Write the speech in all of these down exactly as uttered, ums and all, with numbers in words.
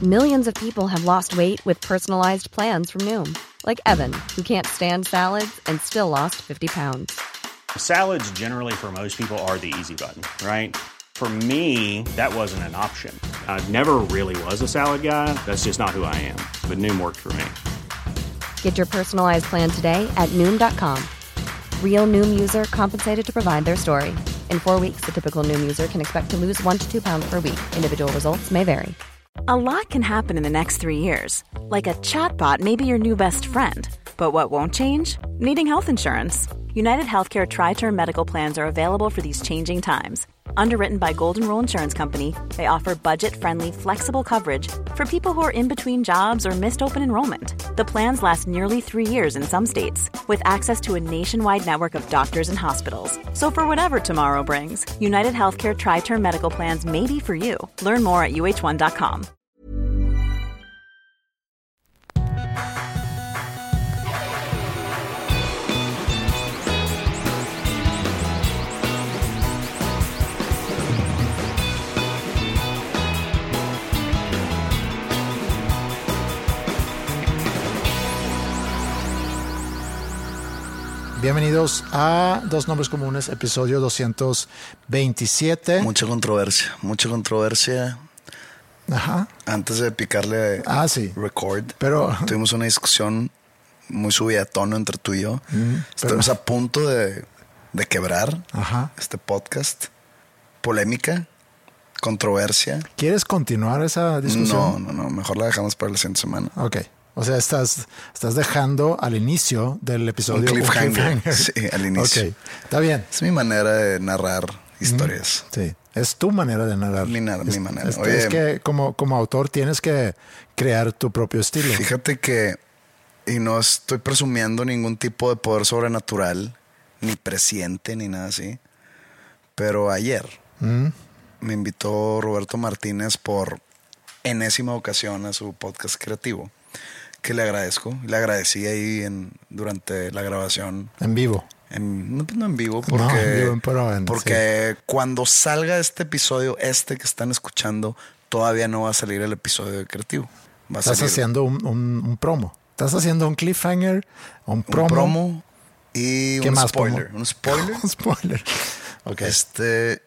Millions of people have lost weight with personalized plans from Noom. Like Evan, who can't stand salads and still lost fifty pounds. Salads generally for most people are the easy button, right? For me, that wasn't an option. I never really was a salad guy. That's just not who I am. But Noom worked for me. Get your personalized plan today at Noom dot com. Real Noom user compensated to provide their story. In four weeks, the typical Noom user can expect to lose one to two pounds per week. Individual results may vary. A lot can happen in the next three years. Like a chatbot may be your new best friend. But what won't change? Needing health insurance. United Healthcare Tri-Term Medical Plans are available for these changing times. Underwritten by Golden Rule Insurance Company, they offer budget-friendly, flexible coverage for people who are in between jobs or missed open enrollment. The plans last nearly three years in some states, with access to a nationwide network of doctors and hospitals. So for whatever tomorrow brings, United Healthcare Tri-Term Medical Plans may be for you. Learn more at U H one dot com. Bienvenidos a Dos Nombres Comunes, episodio doscientos veintisiete. Mucha controversia, mucha controversia. Ajá. Antes de picarle ah, sí. record, pero tuvimos una discusión muy subida de tono entre tú y yo. Mm, Estamos pero... a punto de, de quebrar Ajá. este podcast. Polémica, controversia. ¿Quieres continuar esa discusión? No, no, no. Mejor la dejamos para la siguiente semana. Ok. O sea, estás, estás dejando al inicio del episodio un cliffhanger. Un cliffhanger. Sí, al inicio. Ok, está bien. Es mi manera de narrar historias. Mm, sí, es tu manera de narrar. Mi, na- es, mi manera. Es, Oye, es que como, como autor tienes que crear tu propio estilo. Fíjate que, y no estoy presumiendo ningún tipo de poder sobrenatural, ni presciente, ni nada así, pero ayer mm. me invitó Roberto Martínez por enésima ocasión a su podcast creativo, que le agradezco. Le agradecí ahí en, durante la grabación. En vivo. En, no, no en vivo, porque, no, en vivo, pero en, porque sí. Cuando salga este episodio, este que están escuchando, todavía no va a salir el episodio de creativo. Va a Estás salir haciendo un, un, un promo. Estás haciendo un cliffhanger, un promo. Un promo y ¿Qué un más spoiler. promo? Un spoiler. un spoiler. Okay. Este...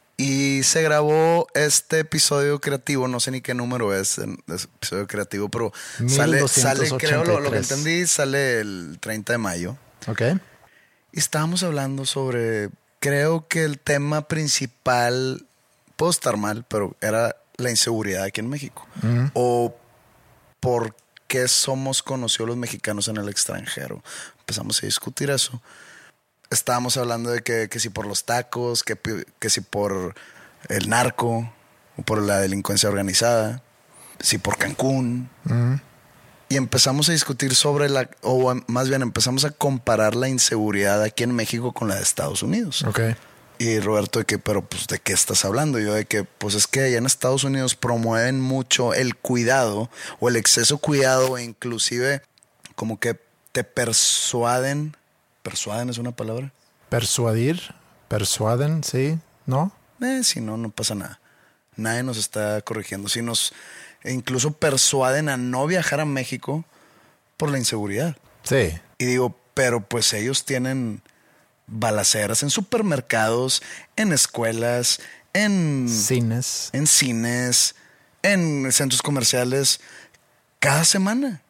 Y se grabó este episodio creativo, no sé ni qué número es el episodio creativo, pero sale, sale, creo lo, lo que entendí, sale el treinta de mayo. Ok. Y estábamos hablando sobre, creo que el tema principal, puedo estar mal, pero era la inseguridad aquí en México. Mm. O por qué somos conocidos los mexicanos en el extranjero. Empezamos a discutir eso. Estábamos hablando de que, que si por los tacos, que, que si por el narco, o por la delincuencia organizada, si por Cancún. Uh-huh. Y empezamos a discutir sobre la, o más bien empezamos a comparar la inseguridad aquí en México con la de Estados Unidos. Okay. Y Roberto de que, pero pues ¿de qué estás hablando? Y yo de que, pues es que allá en Estados Unidos promueven mucho el cuidado o el exceso cuidado e inclusive como que te persuaden. ¿Persuaden es una palabra? Persuadir, persuaden, sí, ¿no? Eh, si no, no pasa nada. Nadie nos está corrigiendo. Si nos incluso persuaden a no viajar a México por la inseguridad. Sí. Y digo, pero pues ellos tienen balaceras en supermercados, en escuelas, en cines, en cines, en centros comerciales, cada semana.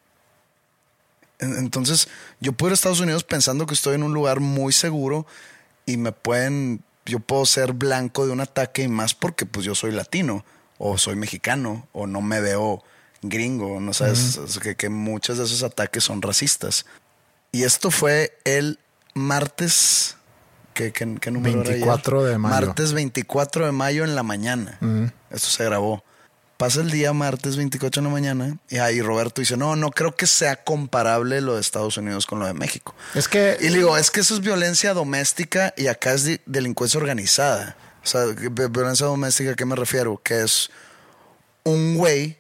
Entonces, yo puedo ir a Estados Unidos pensando que estoy en un lugar muy seguro y me pueden, yo puedo ser blanco de un ataque y más porque pues yo soy latino o soy mexicano o no me veo gringo, ¿no sabes? Uh-huh. que, que muchos de esos ataques son racistas. Y esto fue el martes, ¿qué, qué, qué número veinticuatro era de mayo. Martes veinticuatro de mayo en la mañana. Uh-huh. Esto se grabó. Pasa el día martes veinticuatro de la mañana y ahí Roberto dice, no, no creo que sea comparable lo de Estados Unidos con lo de México. Es que... Y le digo, es que eso es violencia doméstica y acá es de- delincuencia organizada. O sea, violencia doméstica, ¿a qué me refiero? Que es un güey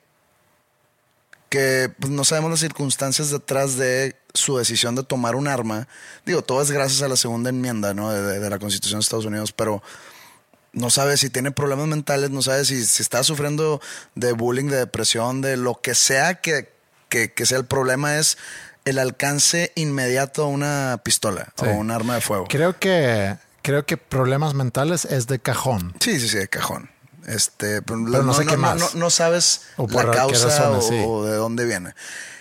que pues, no sabemos las circunstancias detrás de su decisión de tomar un arma. Digo, todo es gracias a la segunda enmienda, ¿no? de, de, de la Constitución de Estados Unidos, pero no sabe si tiene problemas mentales, no sabe si, si está sufriendo de bullying, de depresión, de lo que sea que, que, que sea el problema, es el alcance inmediato a una pistola sí. o un arma de fuego. Creo que, creo que problemas mentales es de cajón. Sí, sí, sí, de cajón. Este, pero no, no sé no, qué no, más. No, no sabes o por la causa razones, o, sí. o de dónde viene.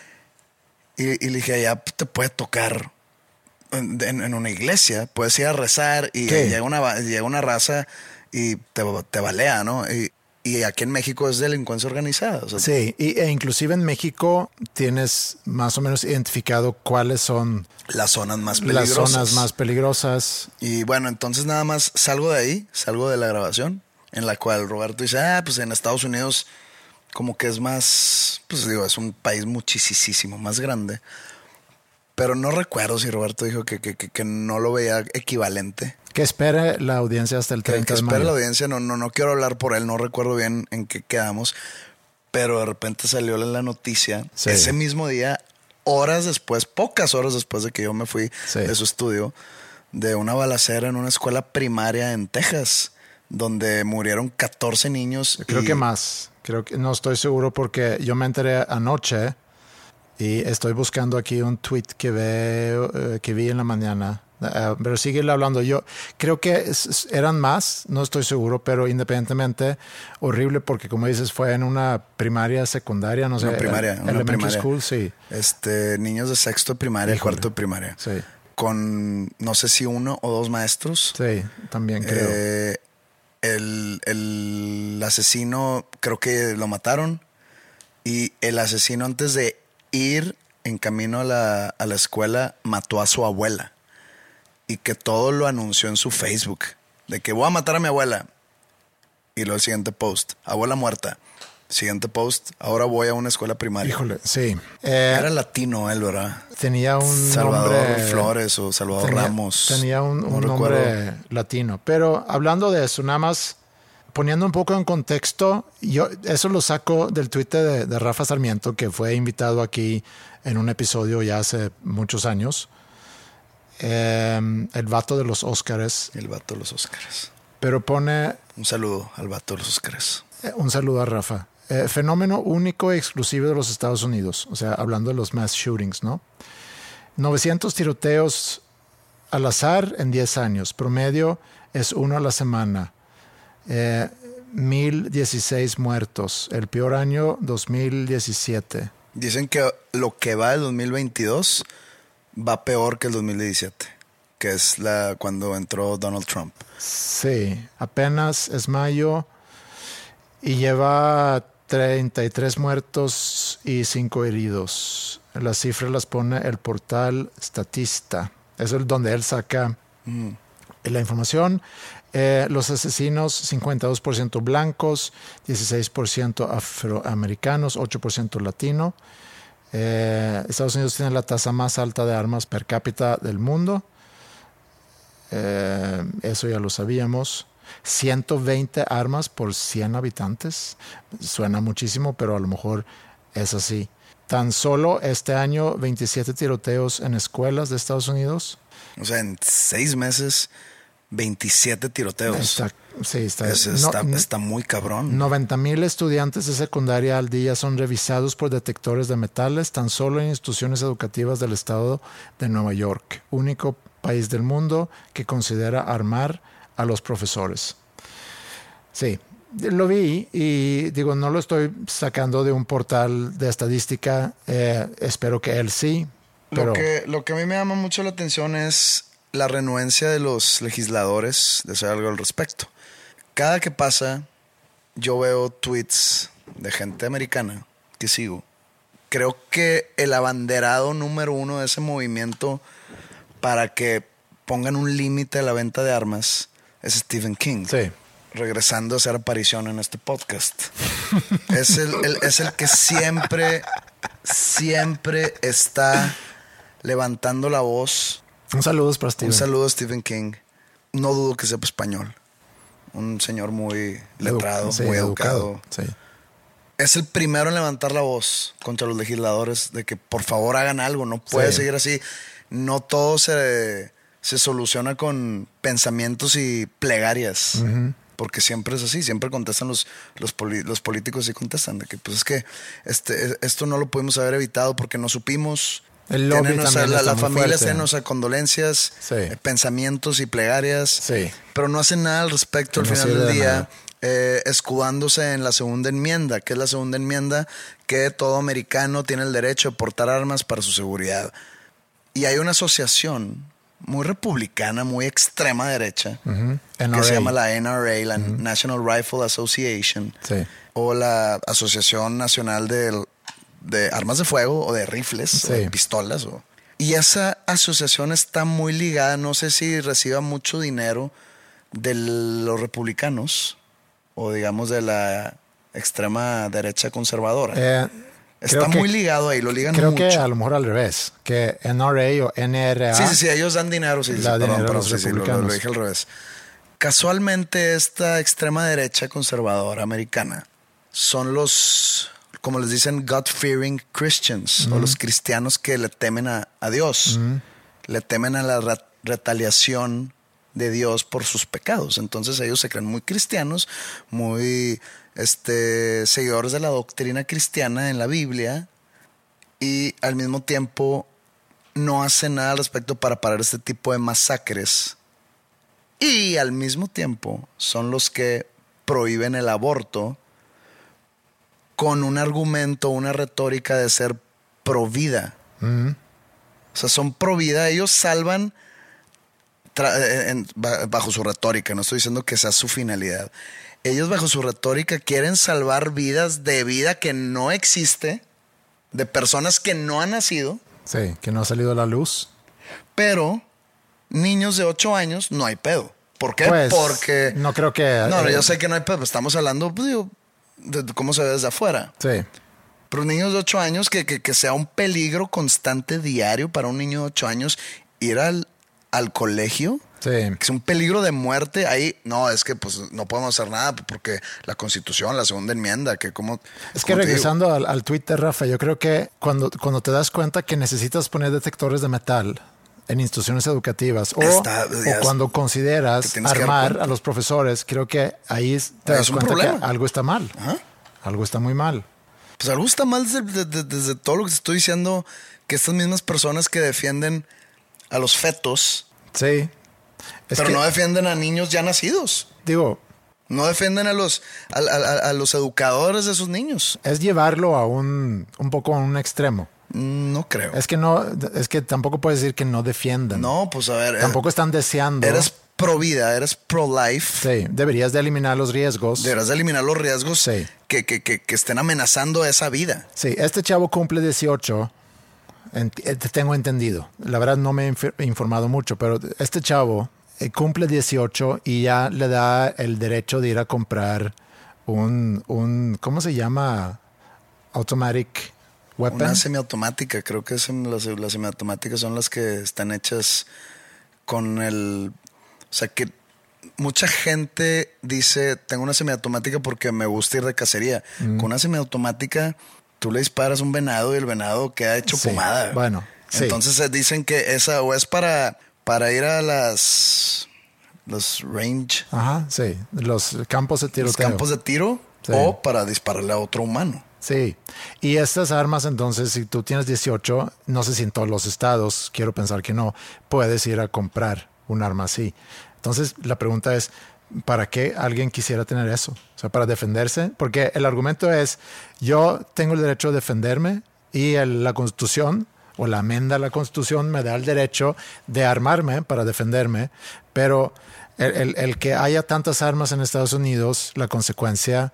Y, y le dije, ya te puede tocar en, en, en una iglesia, puedes ir a rezar y ¿Qué? llega una, llega una raza y te, te balea, ¿no? Y, y aquí en México es delincuencia organizada. O sea, sí, y, e inclusive en México tienes más o menos identificado cuáles son las zonas más peligrosas. Las zonas más peligrosas. Y bueno, entonces nada más salgo de ahí, salgo de la grabación, en la cual Roberto dice, ah, pues en Estados Unidos como que es más, pues digo, es un país muchísimo más grande. Pero no recuerdo si Roberto dijo que, que, que, que no lo veía equivalente. Que espere la audiencia hasta el treinta que, que de mayo. espere la audiencia, no, no, no quiero hablar por él, no recuerdo bien en qué quedamos. Pero de repente salió la noticia, sí. ese mismo día, horas después, pocas horas después de que yo me fui sí. de su estudio, de una balacera en una escuela primaria en Texas, donde murieron catorce niños. Creo y... que más, creo que no estoy seguro porque yo me enteré anoche y estoy buscando aquí un tweet que, veo, eh, que vi en la mañana. Uh, pero sigue hablando. Yo creo que es, eran más, no estoy seguro, pero independientemente horrible porque como dices fue en una primaria, secundaria, no sé, una primaria, el, una elementary primaria. School, sí. Este, niños de sexto de primaria, Híjole. cuarto de primaria, sí. con no sé si uno o dos maestros. Sí, también creo. Eh, el, el asesino creo que lo mataron y el asesino antes de ir en camino a la, a la escuela mató a su abuela. Y que todo lo anunció en su Facebook. De que voy a matar a mi abuela. Y luego el siguiente post. Abuela muerta. Siguiente post. Ahora voy a una escuela primaria. Híjole, sí. Eh, Era latino él, ¿verdad? Tenía un Salvador nombre... Flores o Salvador tenía, Ramos. Tenía un, no un nombre latino. Pero hablando de eso, nada más poniendo un poco en contexto, yo eso lo saco del Twitter de, de Rafa Sarmiento, que fue invitado aquí en un episodio ya hace muchos años. Eh, el vato de los Óscares. El vato de los Óscares. Pero pone... Un saludo al vato de los Óscares. Eh, un saludo a Rafa. Eh, fenómeno único y exclusivo de los Estados Unidos. O sea, hablando de los mass shootings, ¿no? novecientos tiroteos al azar en diez años. Promedio es uno a la semana. Eh, mil dieciséis muertos. El peor año, dos mil diecisiete. Dicen que lo que va del dos mil veintidós... va peor que el dos mil diecisiete, que es la cuando entró Donald Trump. Sí, apenas es mayo y lleva treinta y tres muertos y cinco heridos. Las cifras las pone el portal Statista. Es el donde él saca mm. la información. Eh, los asesinos, cincuenta y dos por ciento blancos, dieciséis por ciento afroamericanos, ocho por ciento latino. Eh, Estados Unidos tiene la tasa más alta de armas per cápita del mundo. Eh, eso ya lo sabíamos. ciento veinte armas por cien habitantes. Suena muchísimo, pero a lo mejor es así. Tan solo este año, veintisiete tiroteos en escuelas de Estados Unidos. O sea, en seis meses, veintisiete tiroteos. Está, sí, está, es, está, no, está muy cabrón. noventa mil estudiantes de secundaria al día son revisados por detectores de metales tan solo en instituciones educativas del estado de Nueva York, único país del mundo que considera armar a los profesores. Sí, lo vi y digo, no lo estoy sacando de un portal de estadística, eh, espero que él sí. Pero... Lo que, lo que a mí me llama mucho la atención es la renuencia de los legisladores de hacer algo al respecto. Cada que pasa, yo veo tweets de gente americana que sigo. Creo que el abanderado número uno de ese movimiento para que pongan un límite a la venta de armas es Stephen King. Sí. Regresando a hacer aparición en este podcast. es, el, el, es el que siempre, siempre está levantando la voz. Un saludo para Stephen. Un saludo a Stephen King. No dudo que sepa español. Un señor muy letrado, Edu- sí, muy educado. educado. Sí. Es el primero en levantar la voz contra los legisladores de que por favor hagan algo. No puede sí. seguir así. No todo se, se soluciona con pensamientos y plegarias. Uh-huh. porque siempre es así, siempre contestan los, los, poli, los políticos y contestan de que pues es que este, esto no lo pudimos haber evitado porque no supimos. El lobby Tienen, o sea, también la, está la muy familia fuerte. tiene, o sea, condolencias, Sí. eh, pensamientos y plegarias, Sí. pero no hacen nada al respecto Que al no final sirve del de día, nada. eh, escudándose en la segunda enmienda, que es la segunda enmienda que todo americano tiene el derecho de portar armas para su seguridad. Y hay una asociación muy republicana, muy extrema derecha, Uh-huh. que N R A. se llama la N R A, la uh-huh. National Rifle Association, Sí. o la Asociación Nacional de, de Armas de Fuego o de Rifles, Sí. o de pistolas. O, y esa asociación está muy ligada, no sé si reciba mucho dinero de los republicanos o digamos de la extrema derecha conservadora. Eh, Está creo que- muy ligado ahí, lo ligan Creo mucho. que a lo mejor al revés, que N R A o N R A. Sí, sí, sí, ellos dan dinero, sí, sí, Da perdón, dinero a perdón, los sí, sí, lo, lo- republicanos. lo dije al revés. Casualmente esta extrema derecha conservadora americana son los, como les dicen, God-fearing Christians, Mm. o los cristianos que le temen a, a Dios, Mm. le temen a la re- retaliación de Dios por sus pecados. Entonces ellos se creen muy cristianos, muy este, seguidores de la doctrina cristiana en la Biblia, y al mismo tiempo no hacen nada al respecto para parar este tipo de masacres. Y al mismo tiempo son los que prohíben el aborto con un argumento, una retórica de ser pro vida. Mm. O sea, son pro vida. Ellos salvan tra- en- bajo su retórica. No estoy diciendo que sea su finalidad. Ellos bajo su retórica quieren salvar vidas de vida que no existe, de personas que no han nacido, Sí, que no ha salido a la luz. pero niños de ocho años no hay pedo. ¿Por qué? Pues, Porque... no creo que... No, no, eh, yo sé que no hay pedo. Estamos hablando, pues, digo, de cómo se ve desde afuera. Sí. Pero niños de ocho años, que, que, que sea un peligro constante diario para un niño de ocho años ir al, al colegio, Sí. que es un peligro de muerte. Ahí, no, es que pues no podemos hacer nada porque la Constitución, la segunda enmienda, que como... Es que como te digo, regresando al, al tweet de Rafa, yo creo que cuando, cuando te das cuenta que necesitas poner detectores de metal en instituciones educativas o, Está- o ya es- cuando te consideras tienes que dar armar cuenta. a los profesores, creo que ahí es- te Es das un cuenta que problema. algo está mal. Ajá. Algo está muy mal. Pues algo está mal desde, desde- desde todo lo que te estoy diciendo, que estas mismas personas que defienden a los fetos, Sí. Es pero que, no defienden a niños ya nacidos. digo, No defienden a los, a, a- a los educadores de esos niños. es llevarlo a un, un poco a un extremo. No creo. Es que no, es que tampoco puedes decir que no defiendan. No, pues a ver. eh, Tampoco están deseando. Eres pro vida, eres pro life. Sí, deberías de eliminar los riesgos. Deberás de eliminar los riesgos Sí. que, que, que, que estén amenazando esa vida. Sí, este chavo cumple dieciocho, ent- eh, tengo entendido. La verdad no me he inf- informado mucho, pero este chavo eh, cumple dieciocho y ya le da el derecho de ir a comprar un, un ¿cómo se llama? Automatic weapon. Una semiautomática, creo que es en las, las semiautomáticas son las que están hechas con el... O sea, que mucha gente dice, tengo una semiautomática porque me gusta ir de cacería. Mm. Con una semiautomática, tú le disparas un venado y el venado queda hecho Sí, pomada. bueno, sí. Entonces eh, dicen que esa o es para, para ir a las... Los range, Ajá, sí, los campos de los tiroteo. campos de tiro, Sí. o para dispararle a otro humano. Sí, y estas armas entonces, si tú tienes dieciocho, no sé si en todos los estados, quiero pensar que no, puedes ir a comprar un arma así. Entonces la pregunta es, ¿para qué alguien quisiera tener eso? O sea, para defenderse, porque el argumento es, yo tengo el derecho de defenderme y el- la Constitución o la enmienda a la Constitución me da el derecho de armarme para defenderme, pero el, el- el que haya tantas armas en Estados Unidos, la consecuencia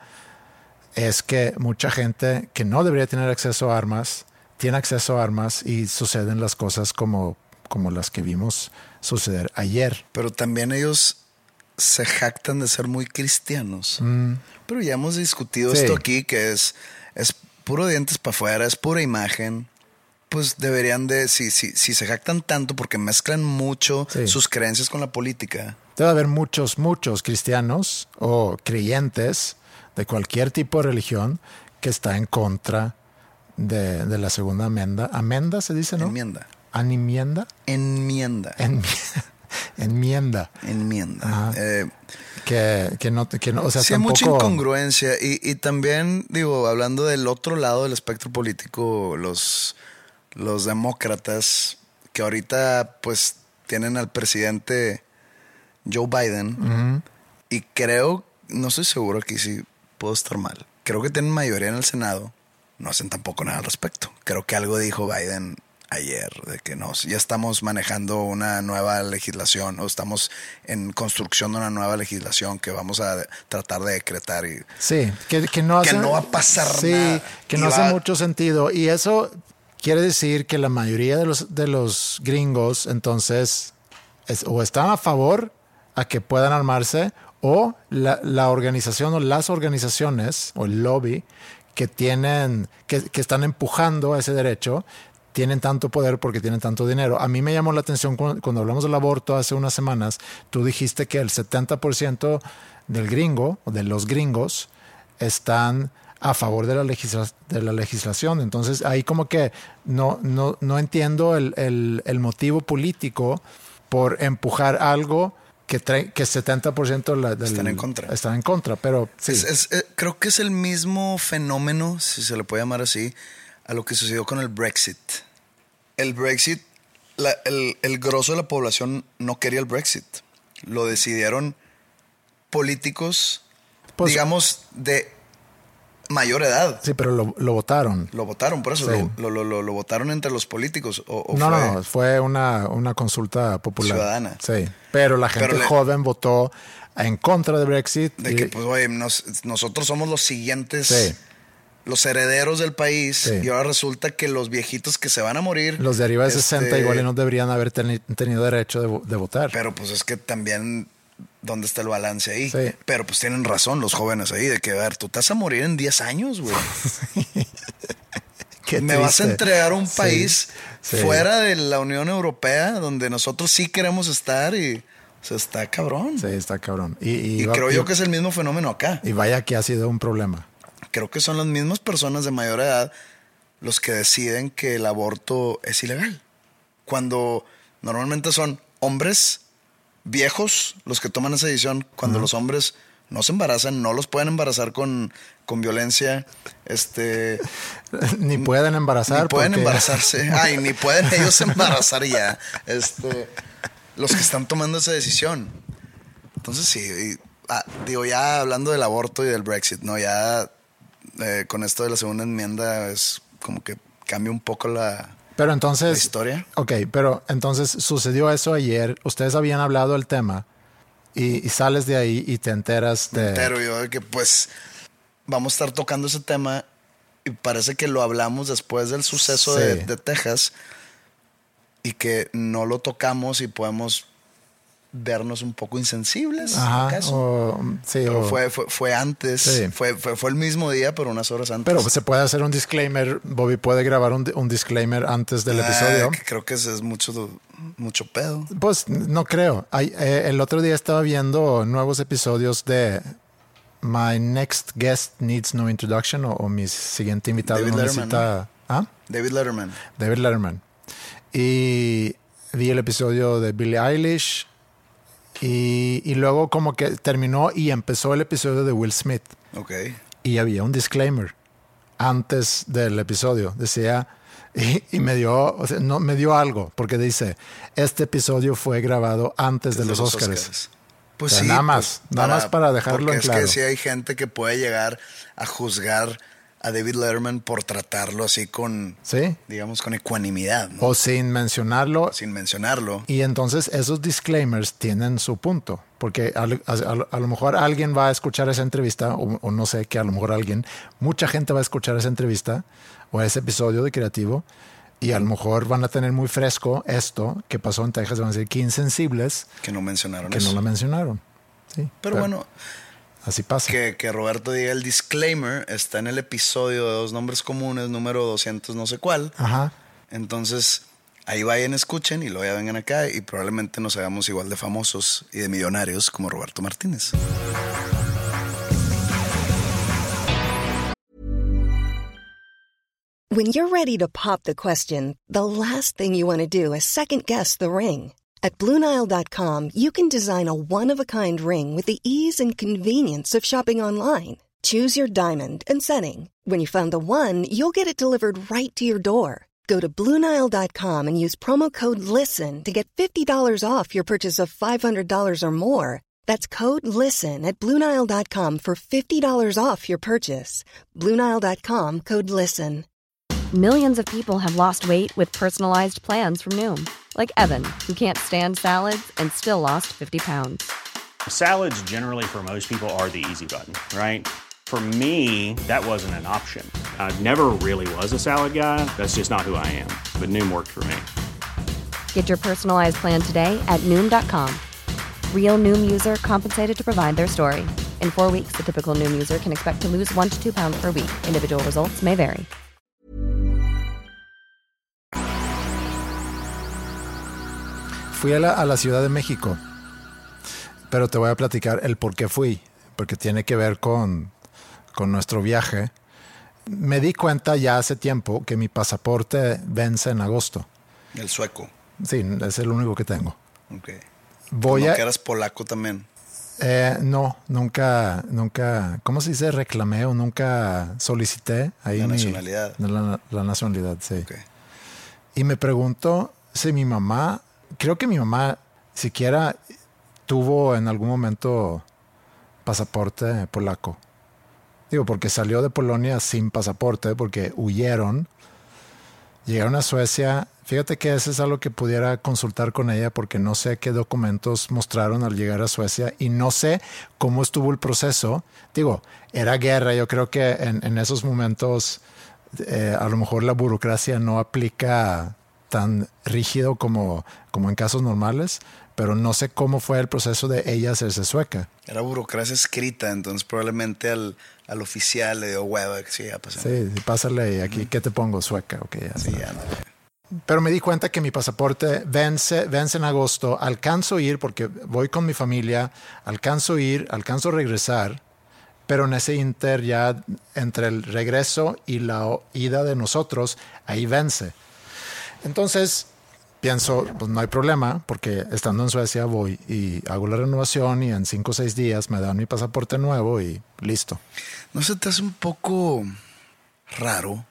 es que mucha gente que no debería tener acceso a armas, tiene acceso a armas y suceden las cosas como, como las que vimos suceder ayer. Pero también ellos se jactan de ser muy cristianos. Pero ya hemos discutido Sí. esto aquí, que es, es puro dientes para afuera, es pura imagen. Pues deberían de, si, si, si se jactan tanto porque mezclan mucho Sí. sus creencias con la política. Debe haber muchos, muchos cristianos o creyentes de cualquier tipo de religión que está en contra de, de la segunda enmienda. ¿Amenda se dice, no? Enmienda. ¿Animienda? Enmienda. Enmi- Enmienda. Enmienda. Ajá. Eh, que, que no, que no, o sea, sí, hay tampoco... mucha incongruencia. Y, y también, digo, hablando del otro lado del espectro político, los, los demócratas que ahorita, pues, tienen al presidente Joe Biden. Uh-huh. Y creo, no estoy seguro aquí si puedo estar mal. Creo que tienen mayoría en el Senado. No hacen tampoco nada al respecto. Creo que algo dijo Biden ayer, de que nos, ya estamos manejando una nueva legislación o estamos en construcción de una nueva legislación que vamos a tratar de decretar. Y sí, que, que, no, hace, que no va a pasar sí, nada. Que no va, hace mucho sentido. Y eso quiere decir que la mayoría de los, de los gringos entonces es, o están a favor a que puedan armarse o la, la organización o las organizaciones o el lobby que tienen, que, que están empujando ese derecho, tienen tanto poder porque tienen tanto dinero. A mí me llamó la atención cuando, cuando hablamos del aborto hace unas semanas, tú dijiste que el setenta por ciento del gringo, o de los gringos, están a favor de la, legisla, de la legislación. Entonces ahí como que no, no, no entiendo el, el, el motivo político por empujar algo que, trae, que setenta por ciento la, del, están en contra. Están en contra, pero sí. Es, es, es, creo que es el mismo fenómeno, si se le puede llamar así, a lo que sucedió con el Brexit. El Brexit, la, el, el grosso de la población no quería el Brexit. Lo decidieron políticos, pues, digamos, de mayor edad. Sí, pero lo, lo votaron. Lo votaron, por eso sí. lo, lo, lo, lo votaron entre los políticos. O, o no, fue no, fue una, una consulta popular. Ciudadana. Sí, pero la gente pero le, joven votó en contra de Brexit. De y, que, pues, oye, nos, nosotros somos los siguientes... Sí. Los herederos del país, sí. Y ahora resulta que los viejitos que se van a morir... Los de arriba de este, sesenta igual no deberían haber teni- tenido derecho de, de votar. Pero pues es que también, ¿dónde está el balance ahí? Sí. Pero pues tienen razón los jóvenes ahí, de que, a ver, tú te vas a morir en diez años, güey. Qué Me triste. vas a entregar a un sí. país sí. fuera de la Unión Europea, donde nosotros sí queremos estar y... O sea, está cabrón. Sí, está cabrón. Y, y, y va, creo y, yo que es el mismo fenómeno acá. Y vaya que ha sido un problema. Creo que son las mismas personas de mayor edad los que deciden que el aborto es ilegal. Cuando normalmente son hombres viejos los que toman esa decisión, cuando uh-huh. los hombres no se embarazan, no los pueden embarazar con, con violencia. Este, ni pueden embarazar. Ni pueden porque... embarazarse. Ay, ni pueden ellos embarazar ya. Este, los que están tomando esa decisión. Entonces sí, y, ah, digo, ya hablando del aborto y del Brexit, ¿no? Ya... Eh, con esto de la segunda enmienda es como que cambia un poco la, pero entonces, la historia. Ok, pero entonces sucedió eso ayer. Ustedes habían hablado del tema y, y sales de ahí y te enteras de... Me entero yo de que pues vamos a estar tocando ese tema y parece que lo hablamos después del suceso sí. de, de Texas y que no lo tocamos y podemos... vernos un poco insensibles. Ajá, ¿acaso? O, sí, pero o, fue, fue, fue antes, sí. fue, fue, fue el mismo día, pero unas horas antes. Pero se puede hacer un disclaimer, Bobby puede grabar un, un disclaimer antes del ah, episodio. Creo que eso es mucho, mucho pedo. Pues no creo. Hay, eh, el otro día estaba viendo nuevos episodios de My Next Guest Needs No Introduction o, o mi siguiente invitado David no Letterman, necesita... ¿no? ¿Ah? David Letterman. David Letterman. Y vi el episodio de Billie Eilish. Y, y luego como que terminó y empezó el episodio de Will Smith. Okay. Y había un disclaimer antes del episodio. Decía, y, y me dio, o sea, no, me dio algo, porque dice, este episodio fue grabado antes de los, los Oscars. Oscars. Pues o sea, sí, nada más, pues nada para, más para dejarlo en es claro. Es que sí hay gente que puede llegar a juzgar a David Letterman por tratarlo así con, ¿sí? digamos, con ecuanimidad, ¿no? O sin mencionarlo. Sin mencionarlo. Y entonces esos disclaimers tienen su punto. Porque a, a, a lo mejor alguien va a escuchar esa entrevista, o, o no sé, que a lo mejor alguien, mucha gente va a escuchar esa entrevista o ese episodio de Creativo y a lo mejor van a tener muy fresco esto que pasó en Texas. Van a decir que insensibles. Que no mencionaron que eso. Que no lo mencionaron. Sí, pero, pero bueno... Así pasa. Que, que Roberto diga el disclaimer está en el episodio de Dos Nombres Comunes, número doscientos no sé cuál. Ajá. Entonces, ahí vayan, escuchen y luego ya vengan acá y probablemente nos hagamos igual de famosos y de millonarios como Roberto Martínez. When you're ready to pop the question, the last thing you want to do is second guess the ring. At Blue Nile dot com, you can design a one-of-a-kind ring with the ease and convenience of shopping online. Choose your diamond and setting. When you find the one, you'll get it delivered right to your door. Go to Blue Nile dot com and use promo code LISTEN to get fifty dollars off your purchase of five hundred dollars or more. That's code LISTEN at Blue Nile dot com for fifty dollars off your purchase. Blue Nile dot com, code LISTEN. Millions of people have lost weight with personalized plans from Noom. Like Evan, who can't stand salads and still lost fifty pounds. Salads generally for most people are the easy button, right? For me, that wasn't an option. I never really was a salad guy. That's just not who I am. But Noom worked for me. Get your personalized plan today at Noom dot com. Real Noom user compensated to provide their story. In four weeks, the typical Noom user can expect to lose one to two pounds per week. Individual results may vary. Fui a la, a la Ciudad de México, pero te voy a platicar el por qué fui, porque tiene que ver con, con nuestro viaje. Me di cuenta ya hace tiempo que mi pasaporte vence en agosto. El sueco. Sí, es el único que tengo. Ok. Voy ¿No a... que eras polaco también? Eh, no, nunca, nunca, ¿cómo se dice? Reclamé o nunca solicité ahí La mi, nacionalidad. La, la nacionalidad, sí. Okay. Y me pregunto si mi mamá, creo que mi mamá siquiera tuvo en algún momento pasaporte polaco. Digo, porque salió de Polonia sin pasaporte, porque huyeron, llegaron a Suecia. Fíjate que eso es algo que pudiera consultar con ella, porque no sé qué documentos mostraron al llegar a Suecia y no sé cómo estuvo el proceso. Digo, era guerra. Yo creo que en, en esos momentos eh, a lo mejor la burocracia no aplica tan rígido como, como en casos normales, pero no sé cómo fue el proceso de ella hacerse sueca. Era burocracia escrita, entonces probablemente al, al oficial le dio hueva que sí, ya pasó. Sí, pásale aquí, uh-huh. ¿Qué te pongo? Sueca, ok, ya sí, está. ya no. Pero me di cuenta que mi pasaporte vence, vence en agosto. Alcanzo a ir porque voy con mi familia, alcanzo a ir, alcanzo a regresar, pero en ese inter ya entre el regreso y la ida de nosotros, ahí vence. Entonces pienso, pues no hay problema, porque estando en Suecia voy y hago la renovación y en cinco o seis días me dan mi pasaporte nuevo y listo. ¿No se te hace un poco raro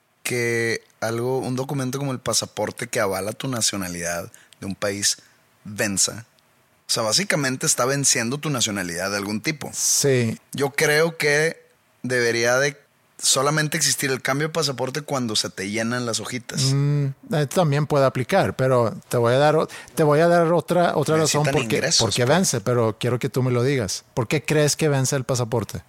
que algo, un documento como el pasaporte que avala tu nacionalidad de un país venza? O sea, básicamente está venciendo tu nacionalidad de algún tipo. Sí. Yo creo que debería de solamente existir el cambio de pasaporte cuando se te llenan las hojitas. Mm, eh, también puede aplicar, pero te voy a dar, te voy a dar otra, otra razón porque, porque vence, pero quiero que tú me lo digas. ¿Por qué crees que vence el pasaporte?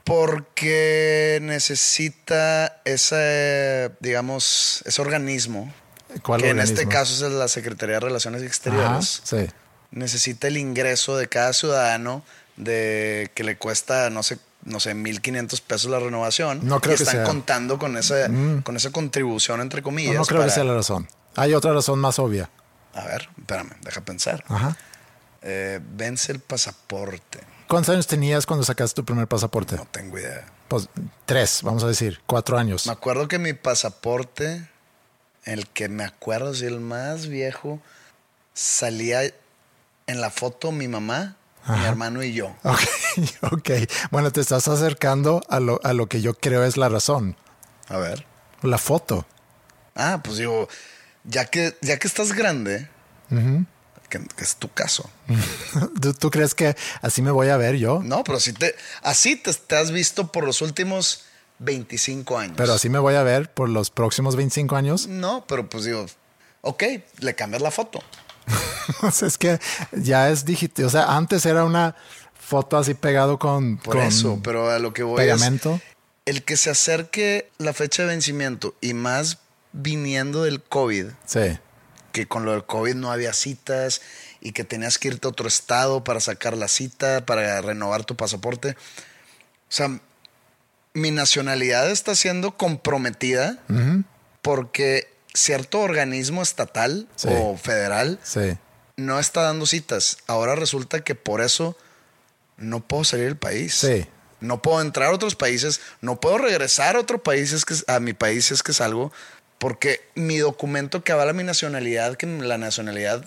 Porque necesita ese, digamos, ese organismo. ¿Cuál que organismo? En este caso es la Secretaría de Relaciones Exteriores. Ajá, sí. Necesita el ingreso de cada ciudadano de que le cuesta, no sé, no sé, mil quinientos pesos la renovación. No creo y que están sea. contando con, ese, mm. con esa contribución, entre comillas. No, no creo para... que sea la razón. Hay otra razón más obvia. A ver, espérame, deja pensar. Ajá. Eh, vence el pasaporte. ¿Cuántos años tenías cuando sacaste tu primer pasaporte? No tengo idea. Pues tres, vamos a decir, cuatro años. Me acuerdo que mi pasaporte, el que me acuerdo, si el más viejo, salía en la foto mi mamá, Ajá. mi hermano y yo. Ok, ok. Bueno, te estás acercando a lo, a lo que yo creo es la razón. A ver. La foto. Ah, pues digo, ya que, ya que estás grande, uh-huh. que, que es tu caso. ¿Tú, ¿Tú crees que así me voy a ver yo? No, pero así te, así te, te has visto por los últimos veinticinco años. ¿Pero así me voy a ver por los próximos veinticinco años? No, pero pues digo, ok, le cambias la foto. O sea, es que ya es digital. O sea, antes era una foto así pegado con Por con eso, pero a lo que voy pegamento. Es el que se acerque la fecha de vencimiento y más viniendo del COVID. Sí. Que con lo del COVID no había citas y que tenías que irte a otro estado para sacar la cita, para renovar tu pasaporte. O sea, mi nacionalidad está siendo comprometida uh-huh. porque cierto organismo estatal sí. o federal sí. no está dando citas. Ahora resulta que por eso no puedo salir del país. Sí. No puedo entrar a otros países, no puedo regresar a otro país, es que, a mi país si es que salgo, porque mi documento que avala mi nacionalidad, que la nacionalidad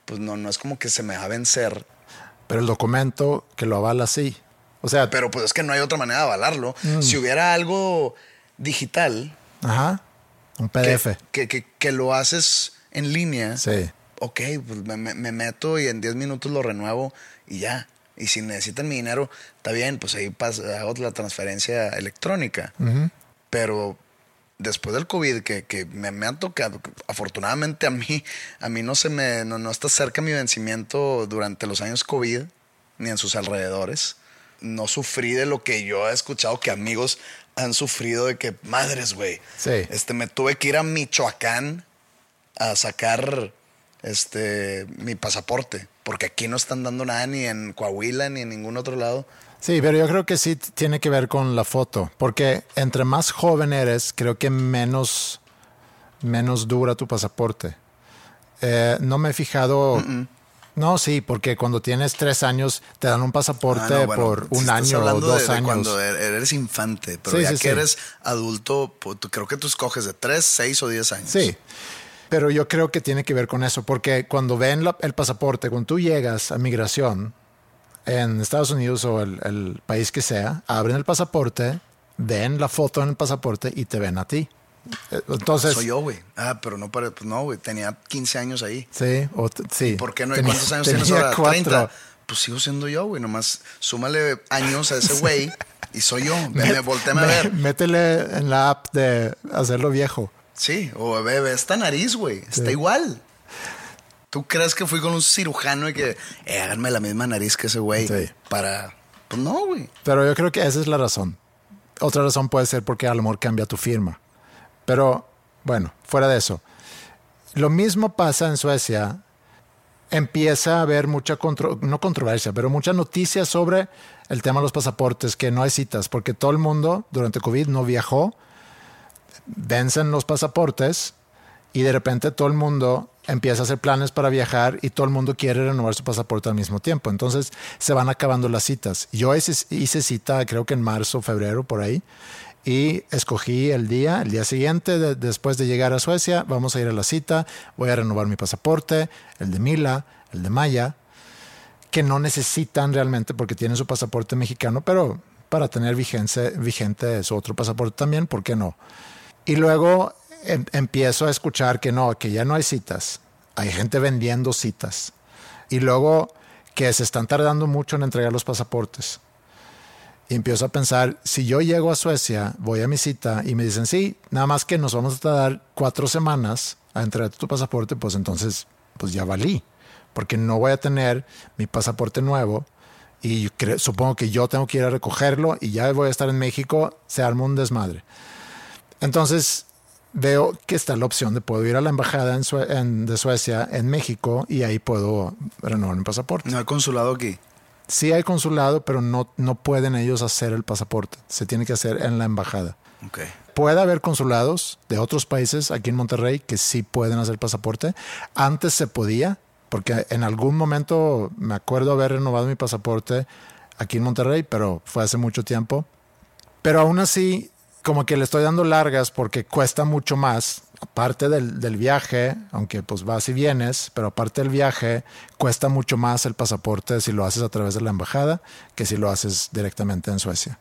pues no, no es como que se me va a vencer. Pero el documento que lo avala sí. O sea, pero pues es que no hay otra manera de avalarlo. Mm. Si hubiera algo digital. Ajá. Un P D F. Que, que, que, que lo haces en línea. Sí. Ok, pues me, me meto y en diez minutos lo renuevo y ya. Y si necesitan mi dinero, está bien, pues ahí pasa, hago la transferencia electrónica. Uh-huh. Pero después del COVID, que, que me, me han tocado, afortunadamente a mí, a mí no se me, no, no está cerca mi vencimiento durante los años COVID, ni en sus alrededores. No sufrí de lo que yo he escuchado que amigos han sufrido de que, madres, güey. Sí. Este, me tuve que ir a Michoacán a sacar este, mi pasaporte, porque aquí no están dando nada ni en Coahuila ni en ningún otro lado. Sí, pero yo creo que sí tiene que ver con la foto, porque entre más joven eres, creo que menos, menos dura tu pasaporte. Eh, no me he fijado... Mm-mm. No, sí, porque cuando tienes tres años te dan un pasaporte ah, no, bueno, por un si año o dos de, de años. Cuando eres infante, pero sí, ya sí, que sí. eres adulto, pues, creo que tú escoges de tres, seis o diez años. Sí, pero yo creo que tiene que ver con eso, porque cuando ven la, el pasaporte, cuando tú llegas a migración en Estados Unidos o el, el país que sea, abren el pasaporte, ven la foto en el pasaporte y te ven a ti. Entonces, soy yo, güey. Ah, pero no, pues no, güey. Tenía quince años ahí. Sí, o t- sí. ¿Y por qué no? Tenía, ¿Cuántos años tienes ahora? Cuatro. treinta. Pues sigo siendo yo, güey. Nomás súmale años a ese güey y soy yo. Me, me volteame a ver. Métele en la app de hacerlo viejo. Sí, o ve, ve esta nariz, güey. Está sí. igual. ¿Tú crees que fui con un cirujano y que eh, háganme la misma nariz que ese güey? Sí. Para... Pues no, güey. Pero yo creo que esa es la razón. Otra razón puede ser porque a lo mejor cambia tu firma. Pero, bueno, fuera de eso. Lo mismo pasa en Suecia. Empieza a haber mucha, contro- no controversia, pero mucha noticia sobre el tema de los pasaportes, que no hay citas, porque todo el mundo durante COVID no viajó, vencen los pasaportes y de repente todo el mundo empieza a hacer planes para viajar y todo el mundo quiere renovar su pasaporte al mismo tiempo. Entonces se van acabando las citas. Yo hice, hice cita creo que en marzo, febrero, por ahí. Y escogí el día, el día siguiente, de, después de llegar a Suecia, vamos a ir a la cita, voy a renovar mi pasaporte, el de Mila, el de Maya, que no necesitan realmente porque tienen su pasaporte mexicano, pero para tener vigencia, vigente su otro pasaporte también, ¿por qué no? Y luego em, empiezo a escuchar que no, que ya no hay citas, hay gente vendiendo citas. Y luego que se están tardando mucho en entregar los pasaportes. Y empiezo a pensar, si yo llego a Suecia, voy a mi cita y me dicen, sí, nada más que nos vamos a tardar cuatro semanas a entregar tu pasaporte, pues entonces, pues ya valí. Porque no voy a tener mi pasaporte nuevo y cre- supongo que yo tengo que ir a recogerlo y ya voy a estar en México, se arma un desmadre. Entonces veo que está la opción de poder ir a la embajada en Sue- en, de Suecia en México y ahí puedo renovar mi pasaporte. ¿No hay consulado aquí? Sí hay consulado, pero no, no pueden ellos hacer el pasaporte. Se tiene que hacer en la embajada. Okay. Puede haber consulados de otros países aquí en Monterrey que sí pueden hacer pasaporte. Antes se podía, porque en algún momento me acuerdo haber renovado mi pasaporte aquí en Monterrey, pero fue hace mucho tiempo. Pero aún así, como que le estoy dando largas porque cuesta mucho más. Aparte del, del viaje, aunque pues vas y vienes, pero aparte del viaje, cuesta mucho más el pasaporte si lo haces a través de la embajada que si lo haces directamente en Suecia.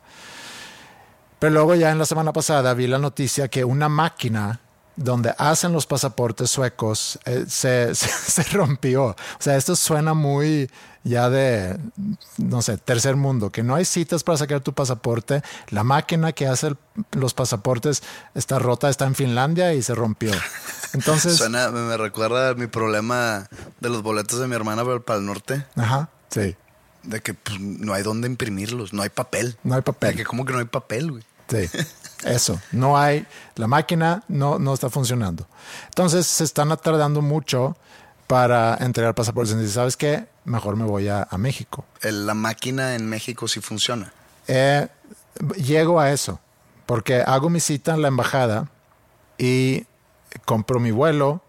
Pero luego ya en la semana pasada vi la noticia que una máquina donde hacen los pasaportes suecos eh, se, se, se rompió. O sea, esto suena muy ya de, no sé, tercer mundo, que no hay citas para sacar tu pasaporte. La máquina que hace el, los pasaportes está rota, está en Finlandia y se rompió. Entonces... Suena, me, me recuerda a mi problema de los boletos de mi hermana para el, para el norte. Ajá, sí. De que pues, no hay dónde imprimirlos, no hay papel. No hay papel. De que como que no hay papel, güey. Sí, eso. No hay, la máquina no, no está funcionando. Entonces se están tardando mucho para entregar pasaportes. Y ¿sabes qué? Mejor me voy a, a México. El, la máquina en México sí funciona. Eh, llego a eso, porque hago mi cita en la embajada y compro mi vuelo,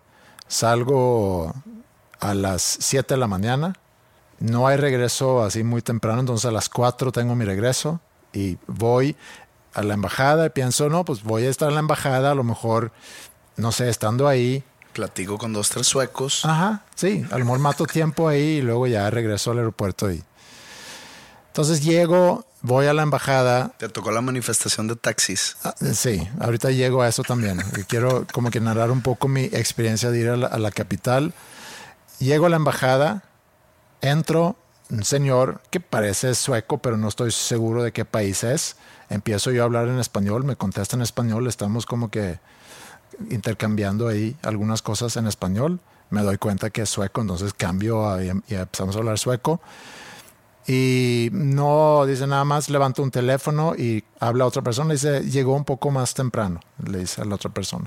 salgo a las siete de la mañana, no hay regreso así muy temprano, entonces a las cuatro tengo mi regreso y voy a la embajada y pienso, no, pues voy a estar en la embajada, a lo mejor, no sé, estando ahí, Platico con dos, tres suecos. Ajá, sí. A lo mejor mato tiempo ahí y luego ya regreso al aeropuerto. Y... Entonces llego, voy a la embajada. Te tocó la manifestación de taxis. Ah, sí, ahorita llego a eso también. Quiero como que narrar un poco mi experiencia de ir a la, a la capital. Llego a la embajada, entro, un señor que parece sueco, pero no estoy seguro de qué país es. Empiezo yo a hablar en español, me contesta en español, estamos como que intercambiando ahí algunas cosas en español. Me doy cuenta que es sueco, entonces cambio a, y empezamos a hablar sueco. Y no dice nada más, levanta un teléfono y habla a otra persona. Dice, llegó un poco más temprano, le dice a la otra persona.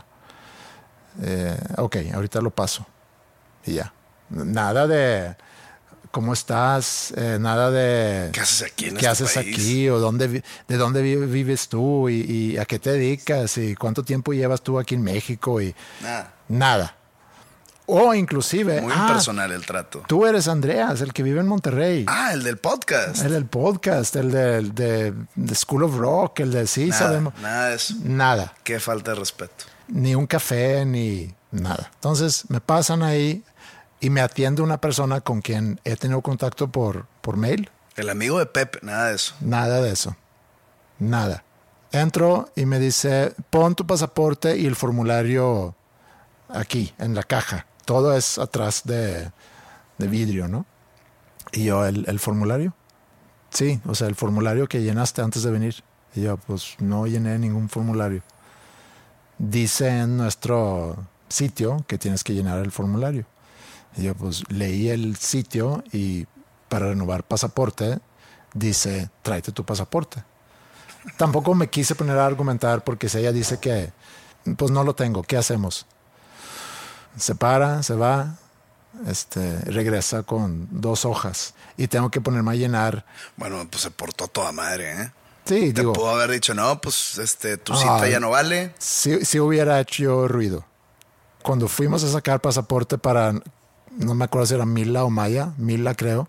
Eh, ok, ahorita lo paso. Y ya. Nada de cómo estás, eh, nada de ¿Qué haces aquí en ¿Qué este haces país? aquí? O dónde, de dónde vives tú y, y a qué te dedicas y cuánto tiempo llevas tú aquí en México y Nada. nada. O inclusive, Muy ah, impersonal el trato. tú eres Andreas, el que vive en Monterrey. Ah, el del podcast. El del podcast, el del de, de School of Rock, el de sí, nada, sabemos. nada de eso. Nada. Qué falta de respeto. Ni un café, ni nada. Entonces me pasan ahí y me atiende una persona con quien he tenido contacto por, por mail. El amigo de Pepe, nada de eso. Nada de eso. Nada. Entro y me dice, pon tu pasaporte y el formulario aquí, en la caja. Todo es atrás de, de vidrio, ¿no? Y yo, ¿el, el formulario? Sí, o sea, el formulario que llenaste antes de venir. Y yo, pues no llené ningún formulario. Dice en nuestro sitio que tienes que llenar el formulario. Y yo, pues leí el sitio y para renovar pasaporte dice, tráete tu pasaporte. Tampoco me quise poner a argumentar porque si ella dice que, pues no lo tengo, ¿qué hacemos? Se para, se va, este, regresa con dos hojas y tengo que ponerme a llenar. Bueno, pues se portó toda madre, ¿eh? Sí, Te digo, pudo haber dicho, no, pues este, tu cita Ah. ya no vale. si, si hubiera hecho ruido. Cuando fuimos a sacar pasaporte para, no me acuerdo si era Mila o Maya, Mila creo,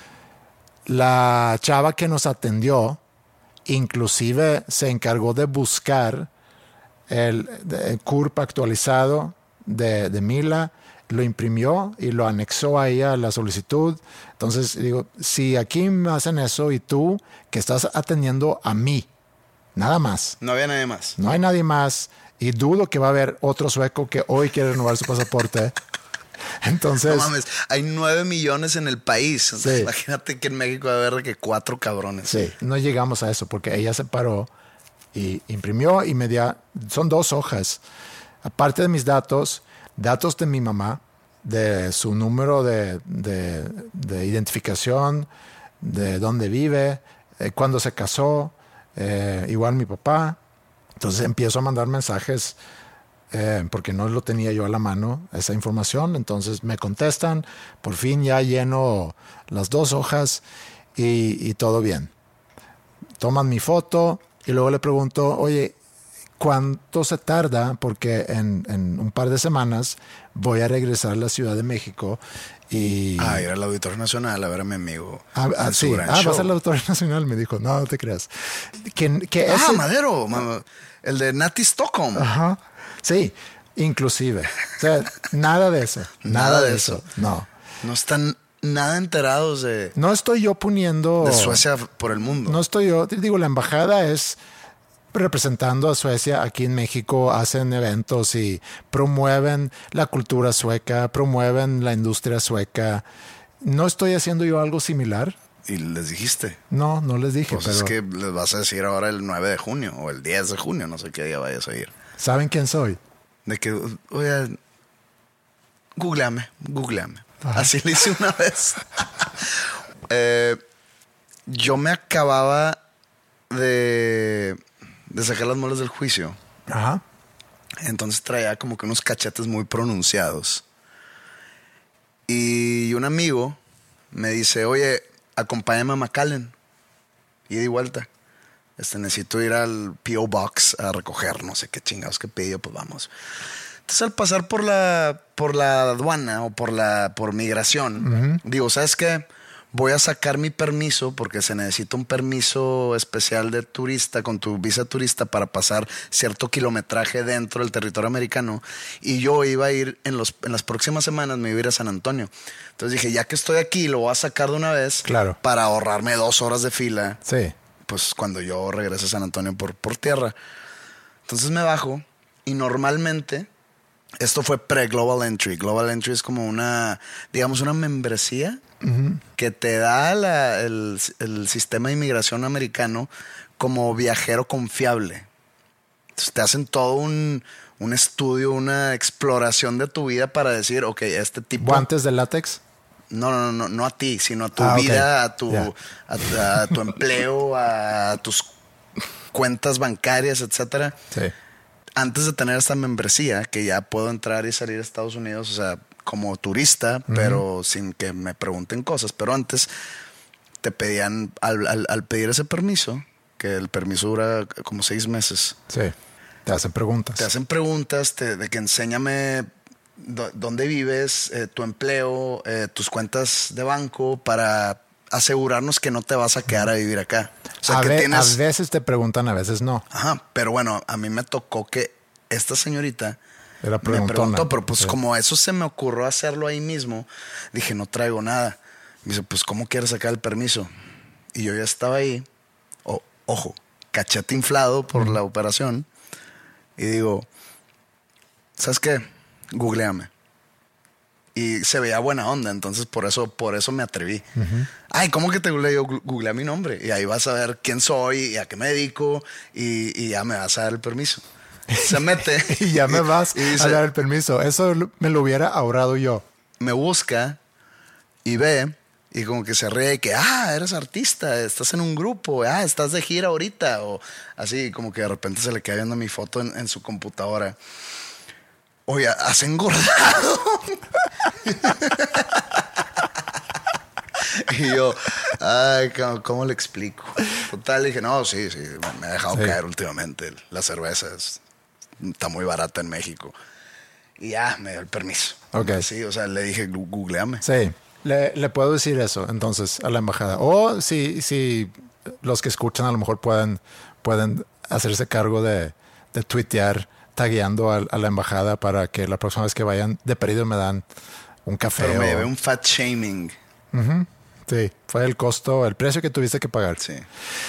la chava que nos atendió inclusive se encargó de buscar el, el C U R P actualizado de, de Mila, lo imprimió y lo anexó ahí a la solicitud. Entonces digo, si aquí me hacen eso y tú que estás atendiendo a mí, nada más, No había nadie más. no hay nadie más y dudo que va a haber otro sueco que hoy quiere renovar su pasaporte. Entonces, No mames, hay nueve millones en el país. Sí. Imagínate que en México va a haber de que cuatro cabrones. sí, no llegamos a eso porque ella se paró y imprimió y me dio, son dos hojas. Aparte de mis datos, datos de mi mamá, de su número de, de, de identificación, de dónde vive, eh, cuándo se casó, eh, igual mi papá. Entonces empiezo a mandar mensajes eh, porque no lo tenía yo a la mano, esa información. Entonces me contestan, por fin ya lleno las dos hojas y, y todo bien. Toman mi foto y luego le pregunto, oye, ¿cuánto se tarda? Porque en, en un par de semanas voy a regresar a la Ciudad de México y... Ah, ir al Auditorio Nacional a ver a mi amigo. Ah, ah, en su sí, gran ah, show. vas al Auditorio Nacional, me dijo. No, no te creas. Que, que Ah, ese- Madero, ma- el de Nati Stockholm. Ajá. Sí, inclusive. O sea, nada de eso. Nada, Nada de de eso. eso. No. No están nada enterados de, No estoy yo poniendo... de Suecia por el mundo. No estoy yo... Digo, la embajada es representando a Suecia aquí en México, hacen eventos y promueven la cultura sueca, promueven la industria sueca. ¿No estoy haciendo yo algo similar? Y les dijiste. No, no les dije, Pues pero es que les vas a decir ahora el nueve de junio o el diez de junio, no sé qué día vayas a ir. ¿saben quién soy? De que, oye, googleame, googleame. Ajá. Así le hice una vez. Eh, yo me acababa de, de sacar las muelas del juicio. Ajá. Entonces traía como que unos cachetes muy pronunciados. Y un amigo me dice, oye, acompáñame a McAllen. Ida y vuelta. Este, necesito ir al P O Box a recoger no sé qué chingados que pidió, pues vamos. Entonces al pasar por la, por la aduana o por la por migración, digo, ¿sabes qué? voy a sacar mi permiso porque se necesita un permiso especial de turista con tu visa turista para pasar cierto kilometraje dentro del territorio americano, y yo iba a ir en, los, en las próximas semanas, me iba a ir a San Antonio. Entonces dije, ya que estoy aquí, lo voy a sacar de una vez, claro, para ahorrarme dos horas de fila, sí, pues cuando yo regrese a San Antonio por, por tierra. Entonces me bajo y normalmente... Esto fue pre-Global Entry. Global Entry es como una, digamos, una membresía uh-huh. que te da la, el, el sistema de inmigración americano como viajero confiable. Entonces te hacen todo un, un estudio, una exploración de tu vida para decir, ok, este tipo... ¿Guantes de látex? No, no, no, no a ti, sino a tu ah, vida, okay. a, tu, yeah. a, a tu empleo, a tus cuentas bancarias, etcétera. Sí. Antes de tener esta membresía, que ya puedo entrar y salir a Estados Unidos, o sea, como turista, uh-huh. pero sin que me pregunten cosas. Pero antes te pedían, al, al, al pedir ese permiso, que el permiso dura como seis meses. Sí, te hacen preguntas. Te hacen preguntas te, de que enséñame do, dónde vives, eh, tu empleo, eh, tus cuentas de banco, para asegurarnos que no te vas a quedar a vivir acá. O sea, a, que ve, tienes... a veces te preguntan, a veces no. Ajá, pero bueno, a mí me tocó que esta señorita Era me preguntó, pero pues sí. como eso se me ocurrió hacerlo ahí mismo, dije, no traigo nada. Me dice, pues, ¿cómo quieres sacar el permiso? Y yo ya estaba ahí, o, ojo, cachete inflado por uh-huh. la operación, y digo, ¿sabes qué? Googleame. Y se veía buena onda, entonces por eso, por eso me atreví. Uh-huh. Ay, ¿cómo que te googleé? Yo googleé mi nombre. Y ahí vas a ver quién soy y a qué me dedico. Y, y ya me vas a dar el permiso. Se mete. y ya me vas y dice, a dar el permiso. Eso me lo hubiera ahorrado yo. Me busca y ve. Y como que se ríe y que, ah, eres artista, estás en un grupo, ah, estás de gira ahorita. O así, como que de repente se le queda viendo mi foto en, en su computadora. Oye, ¿has engordado? Y yo, ay, ¿cómo, ¿cómo le explico? Total, dije, no, sí, sí, me ha dejado sí. caer últimamente. La cerveza es, está muy barata en México. Y ya, me dio el permiso. Ok. Sí, o sea, le dije, googleame. Sí, le, le puedo decir eso, entonces, a la embajada. O si, si los que escuchan a lo mejor pueden, pueden hacerse cargo de, de tuitear, tagueando a, a la embajada para que la próxima vez que vayan de perdido me dan un café. Pero me o... llevé un fat shaming. Uh-huh. Sí, fue el costo, el precio que tuviste que pagar. Sí.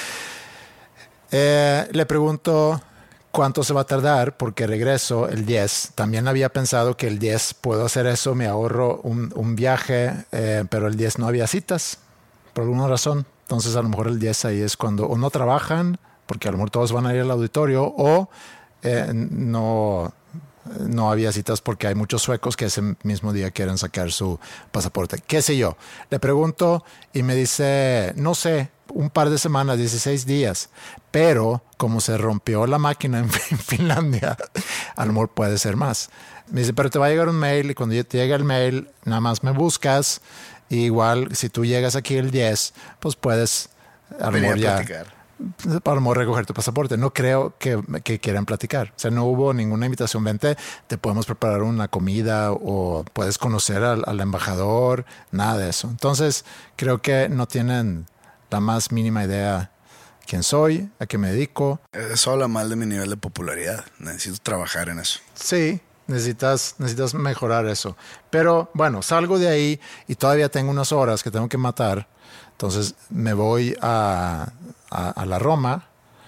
Eh, le pregunto cuánto se va a tardar porque regreso el diez. También había pensado que el diez puedo hacer eso, me ahorro un, un viaje, eh, pero el diez no había citas por alguna razón. Entonces a lo mejor el diez ahí es cuando o no trabajan, porque a lo mejor todos van a ir al auditorio, o Eh, no, no había citas porque hay muchos suecos que ese mismo día quieren sacar su pasaporte. ¿Qué sé yo? Le pregunto y me dice, no sé, un par de semanas, dieciséis días. Pero como se rompió la máquina en Finlandia, a lo mejor puede ser más. Me dice, pero te va a llegar un mail y cuando te llegue el mail, nada más me buscas. Y igual, si tú llegas aquí el diez, pues puedes a lo mejor ya... platicar. Para recoger tu pasaporte. No creo que, que quieran platicar. O sea, no hubo ninguna invitación. Vente, te podemos preparar una comida o puedes conocer al, al embajador. Nada de eso. Entonces, creo que no tienen la más mínima idea quién soy, a qué me dedico. Eso habla mal de mi nivel de popularidad. Necesito trabajar en eso. Sí, necesitas, necesitas mejorar eso. Pero bueno, salgo de ahí y todavía tengo unas horas que tengo que matar. Entonces me voy a, a, a la Roma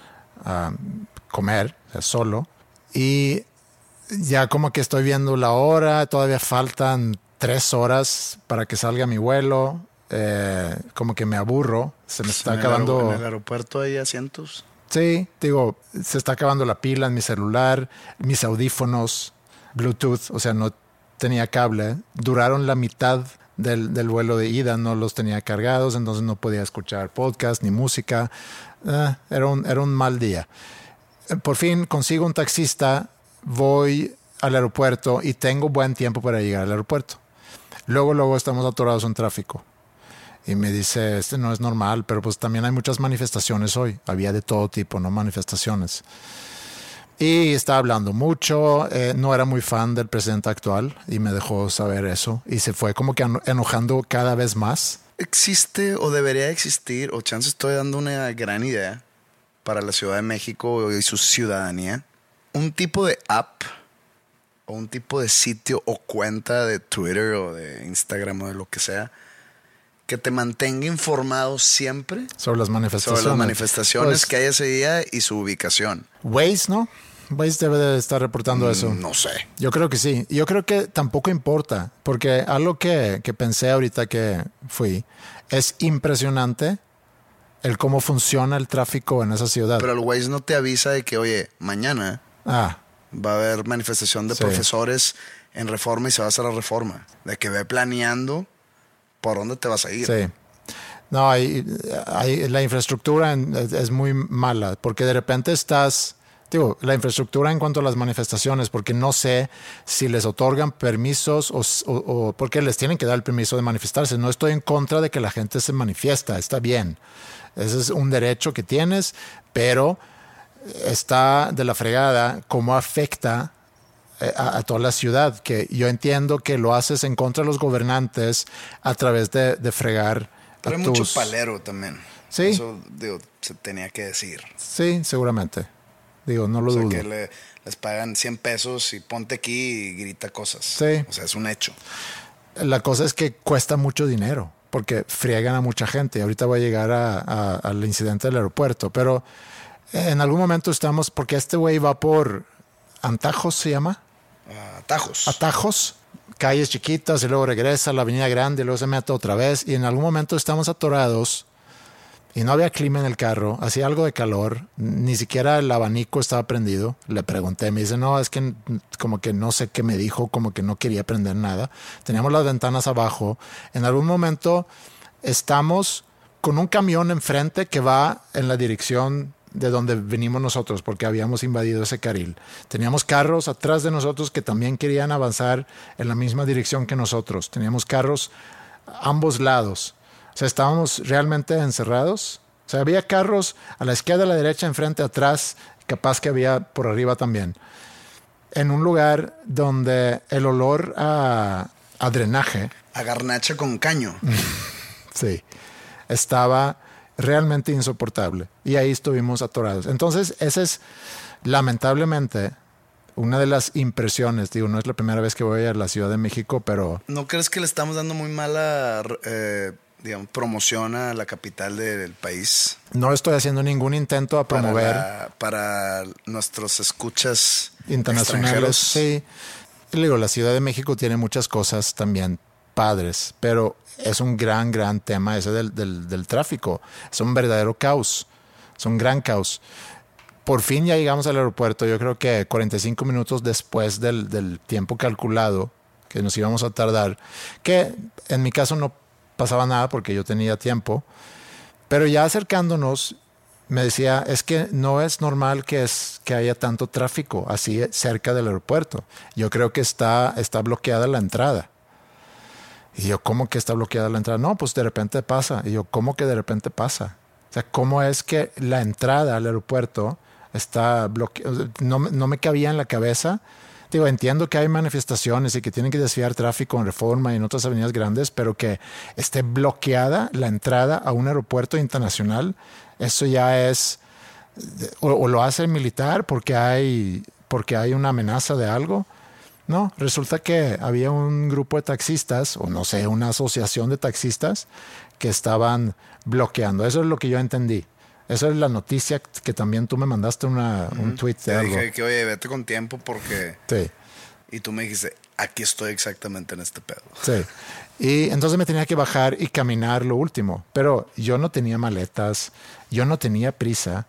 a comer solo y ya como que estoy viendo la hora, todavía faltan tres horas para que salga mi vuelo, eh, como que me aburro, se me está ¿En acabando... El ¿En el aeropuerto hay asientos? Sí, digo, se está acabando la pila en mi celular, mis audífonos, Bluetooth, o sea, no tenía cable, duraron la mitad Del, del vuelo de ida, no los tenía cargados, entonces no podía escuchar podcast ni música. Eh, era, un, era un mal día. Por fin consigo un taxista, voy al aeropuerto y tengo buen tiempo para llegar al aeropuerto. Luego, luego estamos atorados en tráfico. Y me dice, este no es normal, pero pues también hay muchas manifestaciones hoy. Había de todo tipo, ¿no? Manifestaciones. Y estaba hablando mucho, eh, no era muy fan del presidente actual y me dejó saber eso. Y se fue como que enojando cada vez más. existe o debería existir, o chance estoy dando una gran idea para la Ciudad de México y su ciudadanía, un tipo de app o un tipo de sitio o cuenta de Twitter o de Instagram o de lo que sea que te mantenga informado siempre sobre las manifestaciones, sobre las manifestaciones pues, que hay ese día y su ubicación. Waze, ¿no? Waze debe de estar reportando Mm, eso. No sé. Yo creo que sí. Yo creo que tampoco importa, porque algo que, que pensé ahorita que fui, es impresionante el cómo funciona el tráfico en esa ciudad. Pero el Waze no te avisa de que, oye, mañana ah, va a haber manifestación de sí. profesores en Reforma y se va a hacer la Reforma. De que ve planeando por dónde te vas a ir. Sí. No, hay, hay, la infraestructura en, es, es muy mala, porque de repente estás... Digo, la infraestructura en cuanto a las manifestaciones, porque no sé si les otorgan permisos o, o, o porque les tienen que dar el permiso de manifestarse. No estoy en contra de que la gente se manifiesta, está bien. Ese es un derecho que tienes, pero está de la fregada cómo afecta a, a toda la ciudad. Que yo entiendo que lo haces en contra de los gobernantes a través de, de fregar Pero a hay tus... mucho palero también. Sí. Eso, digo, se tenía que decir. Sí, seguramente. Digo, no lo O sea, dudo. que le, les pagan cien pesos y ponte aquí y grita cosas. Sí. O sea, es un hecho. La cosa es que cuesta mucho dinero porque friegan a mucha gente. Ahorita voy a llegar a, a, al incidente del aeropuerto, pero en algún momento estamos, porque este güey va por Antajos, ¿se llama? Uh, atajos. Atajos, calles chiquitas y luego regresa a la avenida grande y luego se mete otra vez y en algún momento estamos atorados y no había clima en el carro, hacía algo de calor, ni siquiera el abanico estaba prendido. Le pregunté, me dice, no, es que como que no sé qué me dijo, como que no quería prender nada. Teníamos las ventanas abajo. En algún momento estamos con un camión enfrente que va en la dirección de donde venimos nosotros, porque habíamos invadido ese carril. Teníamos carros atrás de nosotros que también querían avanzar en la misma dirección que nosotros. Teníamos carros a ambos lados. O sea, estábamos realmente encerrados. O sea, había carros a la izquierda, a la derecha, enfrente, atrás, capaz que había por arriba también. En un lugar donde el olor a, a drenaje... A garnacha con caño. Sí, estaba realmente insoportable. Y ahí estuvimos atorados. Entonces, esa es, lamentablemente, una de las impresiones. Digo, no es la primera vez que voy a la Ciudad de México, pero... ¿No crees que le estamos dando muy mala... Eh... digamos, promoción a la capital del país? No estoy haciendo ningún intento a promover... Para, la, para nuestros escuchas internacionales. Sí. Y digo, la Ciudad de México tiene muchas cosas también padres, pero es un gran, gran tema ese del, del, del tráfico. Es un verdadero caos. Es un gran caos. Por fin ya llegamos al aeropuerto. Yo creo que cuarenta y cinco minutos después del, del tiempo calculado que nos íbamos a tardar, que en mi caso no pasaba nada porque yo tenía tiempo, pero ya acercándonos me decía, es que no es normal que, es, que haya tanto tráfico así cerca del aeropuerto. Yo creo que está, está bloqueada la entrada. Y yo, ¿cómo que está bloqueada la entrada? No, pues de repente pasa. Y yo, ¿cómo que de repente pasa? O sea, ¿cómo es que la entrada al aeropuerto está bloqueada? No, no me cabía en la cabeza. Digo, entiendo que hay manifestaciones y que tienen que desviar tráfico en Reforma y en otras avenidas grandes, pero que esté bloqueada la entrada a un aeropuerto internacional, eso ya es... O, o lo hace el militar porque hay, porque hay una amenaza de algo. No, resulta que había un grupo de taxistas, o no sé, una asociación de taxistas que estaban bloqueando. Eso es lo que yo entendí. Esa es la noticia que también tú me mandaste una, uh-huh. un tweet de Te algo. dije que, oye, vete con tiempo porque... Sí. Y tú me dijiste, aquí estoy exactamente en este pedo. Sí. Y entonces me tenía que bajar y caminar lo último. Pero yo no tenía maletas, yo no tenía prisa.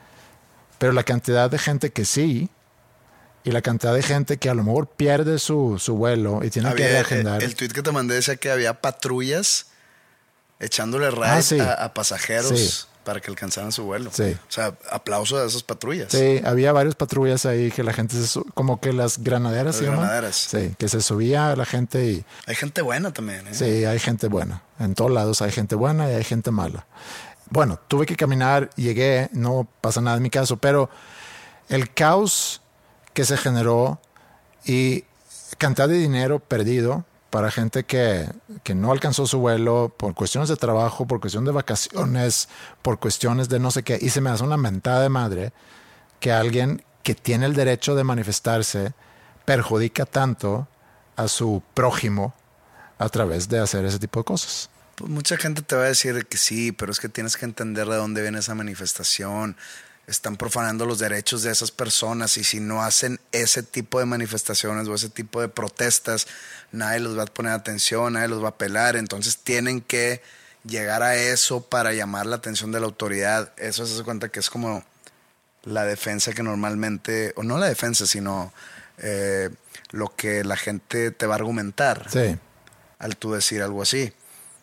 Pero la cantidad de gente que sí, y la cantidad de gente que a lo mejor pierde su, su vuelo y tiene había, que reagendar. El, el tweet que te mandé decía que había patrullas echándole ride ah, sí. a, a pasajeros sí. para que alcanzaran su vuelo. Sí. O sea, aplauso a esas patrullas. Sí, había varias patrullas ahí que la gente se su- como que las granaderas Las se llaman. granaderas. Sí, que se subía a la gente y Hay gente buena también, ¿eh? sí, hay gente buena. En todos lados hay gente buena y hay gente mala. Bueno, tuve que caminar, llegué, no pasa nada en mi caso, pero el caos que se generó y cantidad de dinero perdido, para gente que, que no alcanzó su vuelo por cuestiones de trabajo, por cuestiones de vacaciones, por cuestiones de no sé qué. Y se me hace una mentada de madre que alguien que tiene el derecho de manifestarse perjudica tanto a su prójimo a través de hacer ese tipo de cosas. Pues mucha gente te va a decir que sí, pero es que tienes que entender de dónde viene esa manifestación. Están profanando los derechos de esas personas y si no hacen ese tipo de manifestaciones o ese tipo de protestas, nadie los va a poner atención, nadie los va a pelar. Entonces tienen que llegar a eso para llamar la atención de la autoridad. Eso se hace cuenta que es como la defensa que normalmente, o no la defensa, sino eh, lo que la gente te va a argumentar sí. al tú decir algo así.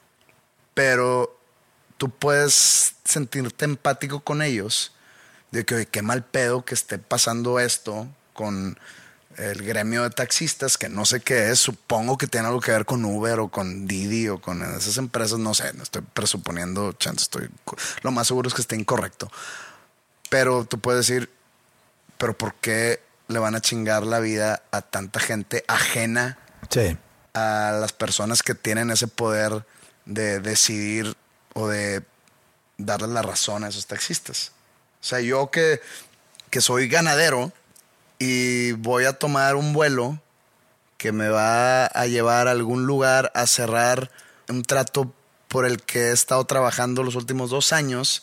Pero tú puedes sentirte empático con ellos, de que oye, qué mal pedo que esté pasando esto con el gremio de taxistas, que no sé qué es, supongo que tiene algo que ver con Uber o con Didi o con esas empresas, no sé, no estoy presuponiendo, chance, estoy, lo más seguro es que esté incorrecto. Pero tú puedes decir, pero ¿por qué le van a chingar la vida a tanta gente ajena sí. a las personas que tienen ese poder de decidir o de darle la razón a esos taxistas? O sea, yo que, que soy ganadero y voy a tomar un vuelo que me va a llevar a algún lugar a cerrar un trato por el que he estado trabajando los últimos dos años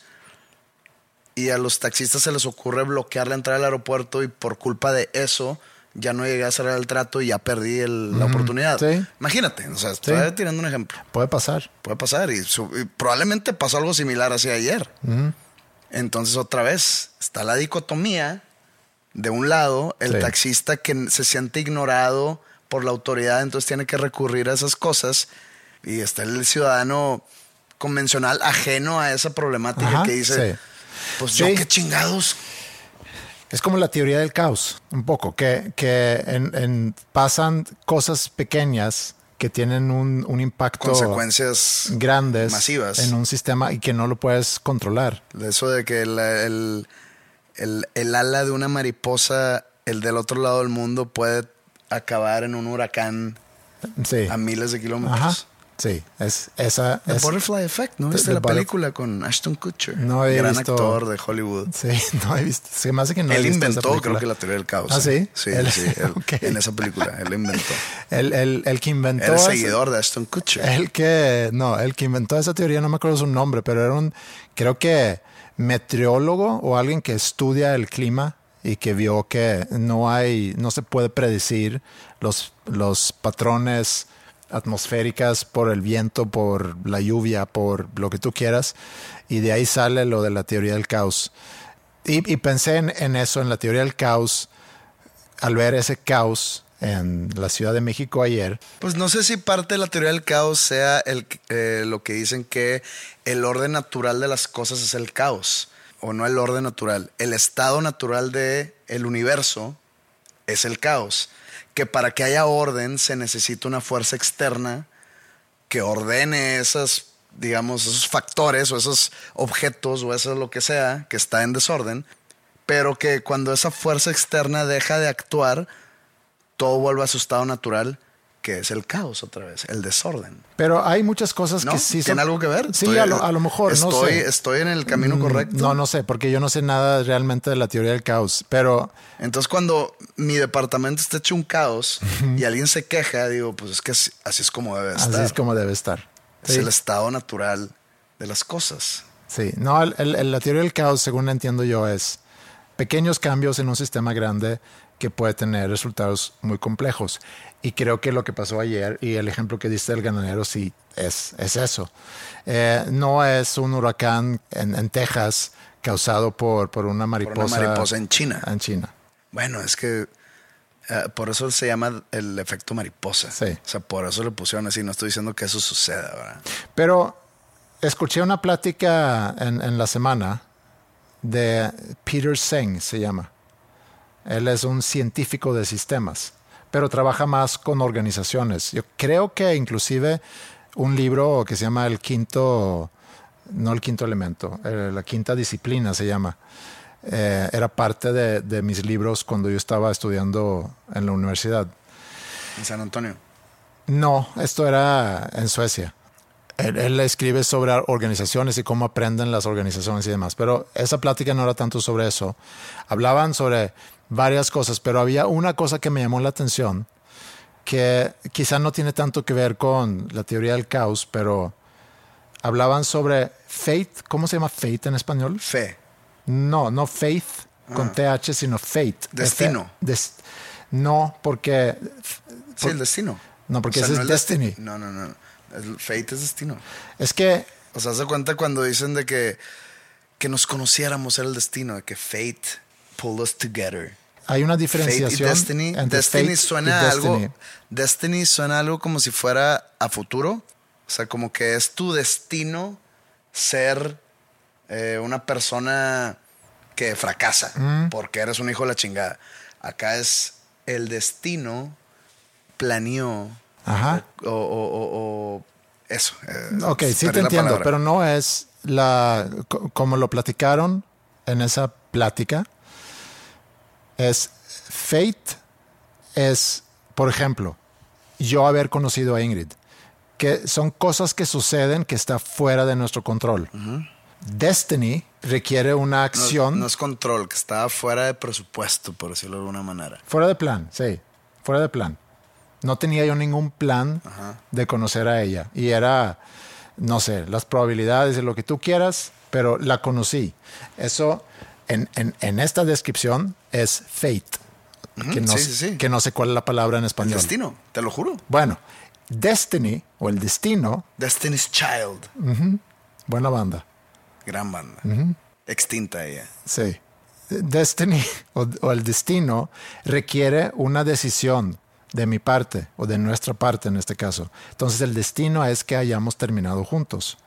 y a los taxistas se les ocurre bloquear la entrada al aeropuerto y por culpa de eso ya no llegué a cerrar el trato y ya perdí el, mm, la oportunidad. Sí. Imagínate, o sea, estoy sí. tirando un ejemplo. Puede pasar. Puede pasar y, su, y probablemente pasó algo similar así ayer. Mm. Entonces otra vez está la dicotomía. De un lado, el sí. taxista que se siente ignorado por la autoridad, entonces tiene que recurrir a esas cosas. Y está el ciudadano convencional ajeno a esa problemática. Ajá, que dice, sí. pues yo sí. qué chingados. Es como la teoría del caos, un poco, que, que en, en pasan cosas pequeñas que tienen un, un impacto, consecuencias grandes, masivas en un sistema y que no lo puedes controlar. De eso de que el, el, el, el ala de una mariposa, el del otro lado del mundo, puede acabar en un huracán sí. a miles de kilómetros. Ajá. Sí, es esa. The es, Butterfly Effect, ¿no? ¿Viste la película con Ashton Kutcher? No he Gran visto. actor de Hollywood. Sí, no he visto. Se me hace que no él he visto inventó, esa creo que la teoría del caos. ¿Ah, sí? Sí, él, sí. Él, okay. En esa película, él inventó. el, el, el que inventó. Era esa, seguidor de Ashton Kutcher. El que, no, el que inventó esa teoría, no me acuerdo su nombre, pero era un, creo que meteorólogo o alguien que estudia el clima y que vio que no hay, no se puede predecir los, los patrones atmosféricas por el viento, por la lluvia, por lo que tú quieras, y de ahí sale lo de la teoría del caos. Y, y pensé en, en eso, en la teoría del caos, al ver ese caos en la Ciudad de México ayer. Pues no sé si parte de la teoría del caos sea el, eh, lo que dicen que el orden natural de las cosas es el caos, o no el orden natural, el estado natural del universo es el caos. Que para que haya orden se necesita una fuerza externa que ordene esas, digamos, esos factores o esos objetos o eso lo que sea que está en desorden, pero que cuando esa fuerza externa deja de actuar, todo vuelve a su estado natural, que es el caos otra vez, el desorden. Pero hay muchas cosas ¿No? que sí son... ¿Tiene algo que ver? Sí, estoy, a, lo, a lo mejor, estoy, no sé. ¿Estoy en el camino correcto? No, no sé, porque yo no sé nada realmente de la teoría del caos, pero... Entonces cuando mi departamento está hecho un caos y alguien se queja, digo, pues es que así, así es como debe estar. Así es como debe estar. Es sí. el estado natural de las cosas. Sí, no, el, el, la teoría del caos, según entiendo yo, es pequeños cambios en un sistema grande que puede tener resultados muy complejos. Y creo que lo que pasó ayer y el ejemplo que diste del ganadero sí es, es eso. Eh, no es un huracán en, en Texas causado por, por una mariposa. Por una mariposa en China. En China. Bueno, es que uh, por eso se llama el efecto mariposa. Sí. O sea, por eso le pusieron así. No estoy diciendo que eso suceda, ¿verdad? Pero escuché una plática en, en la semana de Peter Senge, se llama. Él es un científico de sistemas, pero trabaja más con organizaciones. Yo creo que inclusive un libro que se llama El Quinto, no el Quinto Elemento, eh, la Quinta Disciplina se llama. Eh, era parte de, de mis libros cuando yo estaba estudiando en la universidad. ¿En San Antonio? No, esto era en Suecia. Él, él escribe sobre organizaciones y cómo aprenden las organizaciones y demás. Pero esa plática no era tanto sobre eso. Hablaban sobre varias cosas, pero había una cosa que me llamó la atención, que quizá no tiene tanto que ver con la teoría del caos, pero hablaban sobre faith. ¿Cómo se llama faith en español? Fe. No, no faith con Ah. T H, sino fate. Destino. F- des- no, porque... Sí, el destino. No, porque O sea, ese no es el destiny. desti- No, no, no. El fate es destino. Es que O sea, se cuenta cuando dicen de que, que nos conociéramos era el destino, de que fate pulled us together. hay una Fate y diferenciación destiny. entre Destiny fate suena y a algo. destiny. Destiny suena a algo como si fuera a futuro. O sea, como que es tu destino ser eh, una persona que fracasa Mm. porque eres un hijo de la chingada. Acá es el destino planeó Ajá. o, o- o- o eso. eh, Ok, sí perdí te la entiendo, palabra. pero no es la co- como lo platicaron en esa plática. Es fate, es, por ejemplo, yo haber conocido a Ingrid, que son cosas que suceden que está fuera de nuestro control. Destiny requiere una No, acción no es control, que estaba fuera de presupuesto, por decirlo de alguna manera. fuera de plan, sí, fuera de plan. No tenía yo ningún plan Ajá. de conocer a ella. Y era, no sé, las probabilidades de lo que tú quieras, pero la conocí. Eso, en, en, en esta descripción, es fate. Que no, sí, sí, sí. que no sé cuál es la palabra en El español. destino, te lo juro. Bueno, Destiny, o el destino, Destiny's Child. buena banda. Gran banda. Extinta ella. Sí. Destiny, o, o el destino, requiere una decisión de mi parte, o de nuestra parte en este caso. Entonces el destino es que hayamos terminado juntos.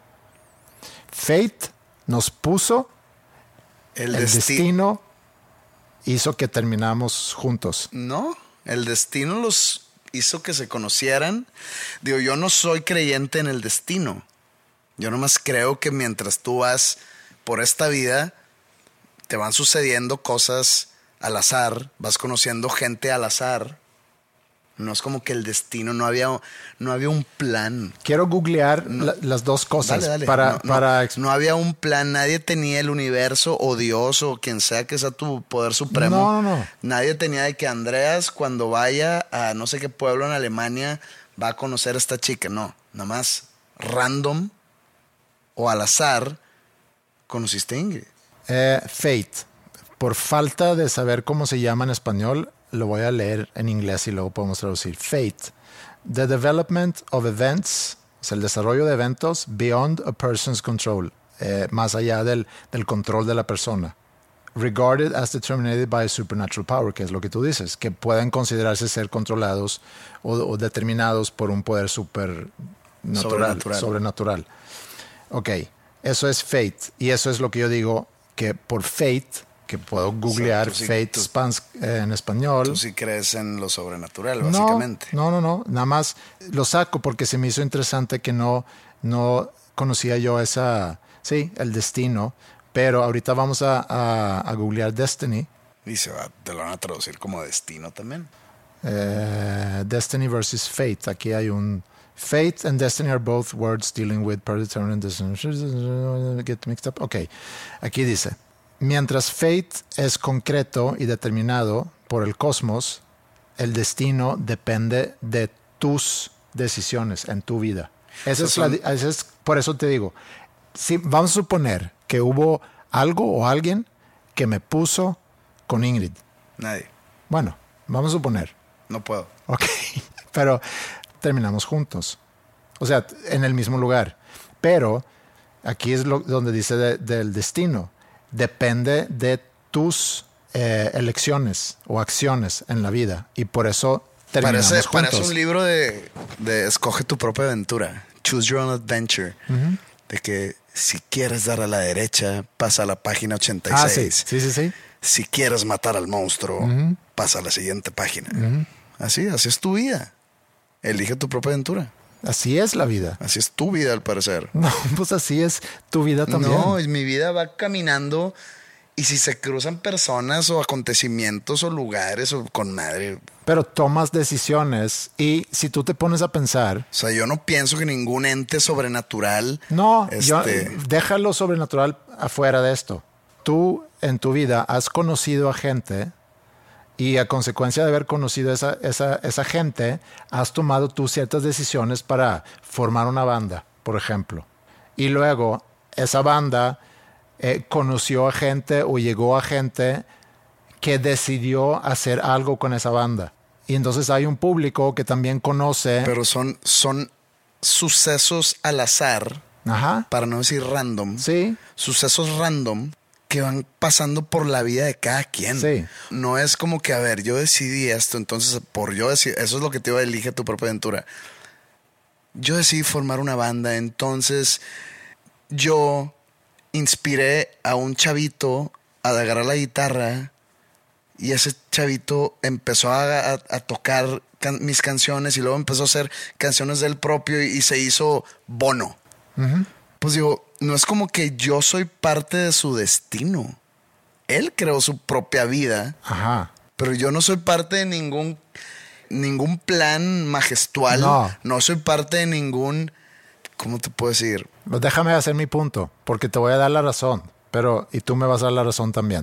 Fate nos puso, El, el desti- destino hizo que terminamos juntos. No, el destino los hizo que se conocieran. Digo, yo no soy creyente en el destino. Yo nomás creo que mientras tú vas por esta vida, te van sucediendo cosas al azar, vas conociendo gente al azar. No es como que el destino, no había, no había un plan. Quiero googlear la- las dos cosas Dale, dale. para... no, no, para ex- no había un plan, nadie tenía el universo o Dios o quien sea que sea tu poder supremo. No, no, no. Nadie tenía de que Andreas cuando vaya a no sé qué pueblo en Alemania va a conocer a esta chica. No, nada más random o al azar conociste a Ingrid. Eh, fate. Por falta de saber cómo se llama en español, lo voy a leer en inglés y luego podemos traducir. Fate. The development of events, o sea, el desarrollo de eventos beyond a person's control, eh, más allá del, del control de la persona. Regarded as determined by supernatural power, que es lo que tú dices, que pueden considerarse ser controlados o, o determinados por un poder supernatural, Sobrenatural. sobrenatural. Ok, eso es fate. Y eso es lo que yo digo, que por fate, que puedo googlear tú sí- fate tú- spans eh, en español. Tú sí crees en lo sobrenatural, No, básicamente. no, no, no. Nada más lo saco porque se me hizo interesante que no, no conocía yo esa, sí, el destino. Pero ahorita vamos a, a, a googlear Destiny. Y se va, te lo van a traducir como destino también. Eh, Destiny versus Fate. Aquí hay un... Fate and Destiny are both words dealing with predetermined destiny. Get mixed up. Ok. Aquí dice: mientras Fate es concreto y determinado por el cosmos, el destino depende de tus decisiones en tu vida. Esa es la, Son- di- esa es, por eso te digo, si vamos a suponer que hubo algo o alguien que me puso con Ingrid. Nadie. Bueno, vamos a suponer. No puedo. Ok, pero terminamos juntos. O sea, en el mismo lugar. Pero aquí es lo, donde dice de- del destino. Depende de tus eh, elecciones o acciones en la vida. Y por eso terminamos Parece, juntos. parece un libro de, de escoge tu propia aventura. Choose your own adventure. De que si quieres dar a la derecha, pasa a la página ochenta y Ah, sí, seis. sí, sí, sí. Si quieres matar al monstruo, pasa a la siguiente página. Así, así es tu vida. Elige tu propia aventura. Así es la vida. Así es tu vida, al parecer. No, pues así es tu vida también. No, y mi vida va caminando Y si se cruzan personas o acontecimientos o lugares o con madre. Pero tomas decisiones y si tú te pones a pensar... O sea, yo no pienso que ningún ente sobrenatural... No, este... yo, déjalo sobrenatural afuera de esto. Tú en tu vida has conocido a gente y a consecuencia de haber conocido a esa, esa, esa gente, has tomado tú ciertas decisiones para formar una banda, por ejemplo. Y luego esa banda... Eh, conoció a gente o llegó a gente que decidió hacer algo con esa banda. Y entonces hay un público que también conoce... Pero son, son sucesos al azar, Ajá. para no decir random. Sí. Sucesos random que van pasando por la vida de cada quien. Sí. No es como que, a ver, yo decidí esto, entonces por yo decidí... Eso es lo que te iba a elige tu propia aventura. Yo decidí formar una banda, entonces yo... inspiré a un chavito a agarrar la guitarra y ese chavito empezó a, a, a tocar can, mis canciones y luego empezó a hacer canciones del propio y, y se hizo Bono. Uh-huh. Pues digo, no es como que yo soy parte de su destino. Él creó su propia vida. Ajá. Pero yo no soy parte de ningún, ningún plan majestual. No. No soy parte de ningún... ¿Cómo te puedo decir? Déjame hacer mi punto, porque te voy a dar la razón, pero y tú me vas a dar la razón también.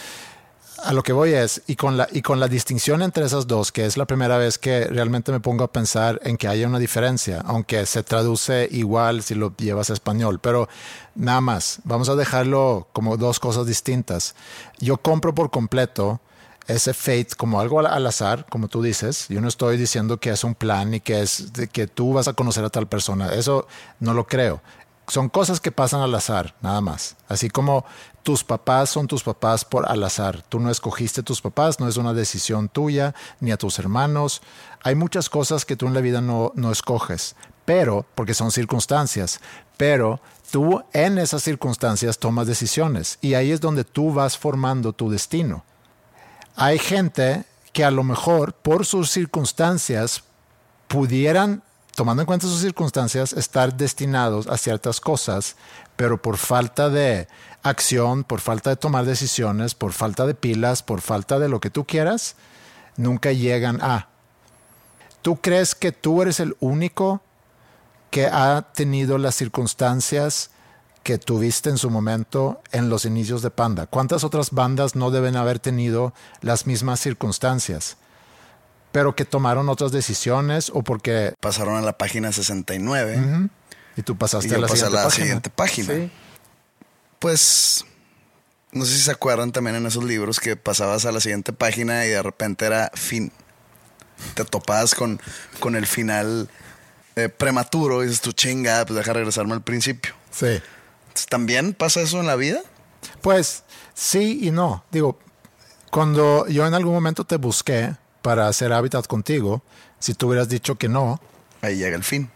A lo que voy es, y con la, y con la distinción entre esas dos, que es la primera vez que realmente me pongo a pensar en que haya una diferencia, aunque se traduce igual si lo llevas a español, pero nada más, vamos a dejarlo como dos cosas distintas. Yo compro por completo ese fate como algo al azar, como tú dices. Yo no estoy diciendo que es un plan y que es de que tú vas a conocer a tal persona. Eso no lo creo. Son cosas que pasan al azar, nada más. Así como tus papás son tus papás por al azar. Tú no escogiste tus papás, no es una decisión tuya, ni a tus hermanos. Hay muchas cosas que tú en la vida no, no escoges, pero, porque son circunstancias, pero tú en esas circunstancias tomas decisiones y ahí es donde tú vas formando tu destino. Hay gente que a lo mejor por sus circunstancias pudieran, tomando en cuenta sus circunstancias, estar destinados a ciertas cosas, pero por falta de acción, por falta de tomar decisiones, por falta de pilas, por falta de lo que tú quieras, nunca llegan a. ¿Tú crees que tú eres el único que ha tenido las circunstancias que tuviste en su momento en los inicios de Panda? ¿Cuántas otras bandas no deben haber tenido las mismas circunstancias, pero que tomaron otras decisiones o porque... pasaron a la página sesenta y nueve. Uh-huh. Y tú pasaste y yo a la, pasé siguiente, a la página. siguiente página. Sí. Pues, no sé si se acuerdan también en esos libros que pasabas a la siguiente página y de repente era fin. Te topabas con, con el final eh, prematuro y dices tú, chinga, pues deja regresarme al principio. Sí. ¿También pasa eso en la vida? Pues sí y no. Digo, cuando yo en algún momento te busqué para hacer Hábitat contigo, si tú hubieras dicho que no... ahí llega el fin.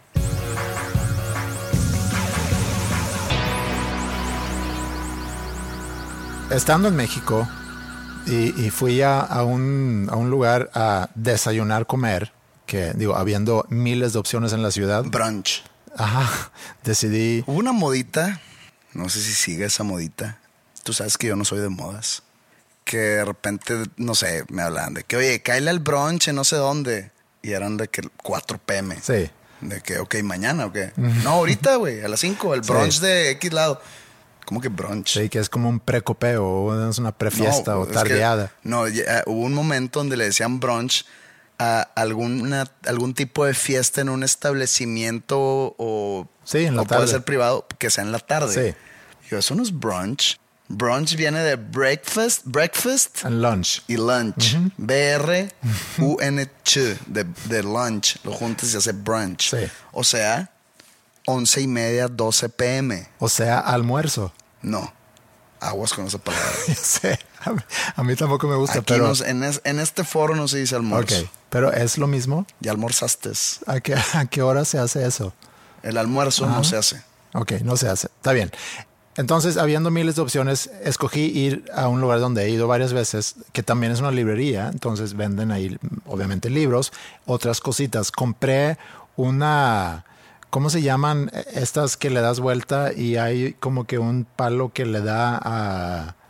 Estando en México y, y fui a, a, un, a un lugar a desayunar, comer, que digo, habiendo miles de opciones en la ciudad. Brunch. Ajá, decidí... Hubo una modita... No sé si sigue esa modita. Tú sabes que yo no soy de modas. Que de repente, no sé, me hablaban de que, oye, cáele al brunch en no sé dónde. Y eran de que cuatro p.m. Sí. De que, ok, mañana, ok. No, ahorita, güey, a las cinco, el brunch sí. De X lado. ¿Cómo que brunch? Sí, que es como un precopeo, es una prefiesta no, o tardeada. Que, no, ya, hubo un momento donde le decían brunch a alguna, algún tipo de fiesta en un establecimiento o, sí, en la o tarde. Puede ser privado, que sea en la tarde. Sí. Yo, eso no es brunch. Brunch viene de breakfast, breakfast and lunch. Y lunch. Uh-huh. B R U N Ch, de, de lunch. Lo juntas y se hace brunch. Sí. O sea, once y media, doce p.m. O sea, almuerzo. No. Aguas con esa palabra. Sí. A mí, a mí tampoco me gusta, Aquí pero... Nos, en, es, en este foro no se dice almuerzo. Ok, pero ¿es lo mismo? Ya almorzaste. ¿A qué, a qué hora se hace eso? El almuerzo Ajá. no se hace. Ok, no se hace. Está bien. Entonces, habiendo miles de opciones, escogí ir a un lugar donde he ido varias veces, que también es una librería. Entonces venden ahí, obviamente, libros, otras cositas. Compré una... ¿Cómo se llaman estas que le das vuelta y hay como que un palo que le da a...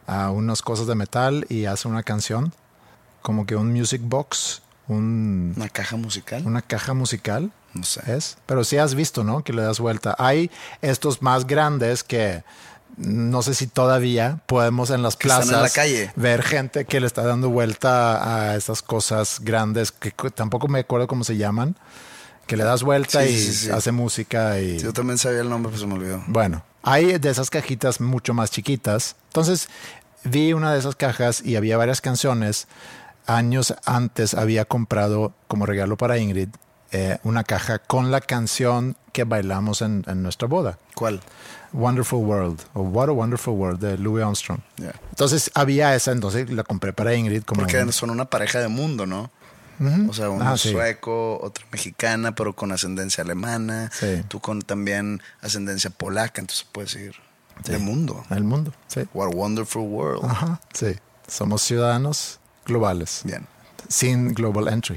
a unas cosas de metal y hace una canción, como que un music box, un, ¿Una caja musical? una caja musical. No sé. Es, pero sí has visto, ¿no? Que le das vuelta. Hay estos más grandes que no sé si todavía podemos en las Que están plazas en la calle. ver gente que le está dando vuelta a esas cosas grandes que cu- tampoco me acuerdo cómo se llaman, que le das vuelta Sí, y sí, sí. hace música y Sí, yo también sabía el nombre, pero se me olvidó. bueno, hay de esas cajitas mucho más chiquitas. Entonces vi una de esas cajas y había varias canciones. Años antes había comprado como regalo para Ingrid eh, una caja con la canción que bailamos en, en nuestra boda. ¿Cuál? Wonderful World o What a Wonderful World de Louis Armstrong. Yeah. Entonces había esa, entonces la compré para Ingrid como Porque un- son una pareja de mundo, ¿no? O sea, uno Ah, sí. sueco, otra mexicana, pero con ascendencia alemana. Sí. Tú con también ascendencia polaca, entonces puedes ir de mundo. el mundo. Sí. What a wonderful world. Ajá, sí. Somos ciudadanos globales. Bien. Sin global entry.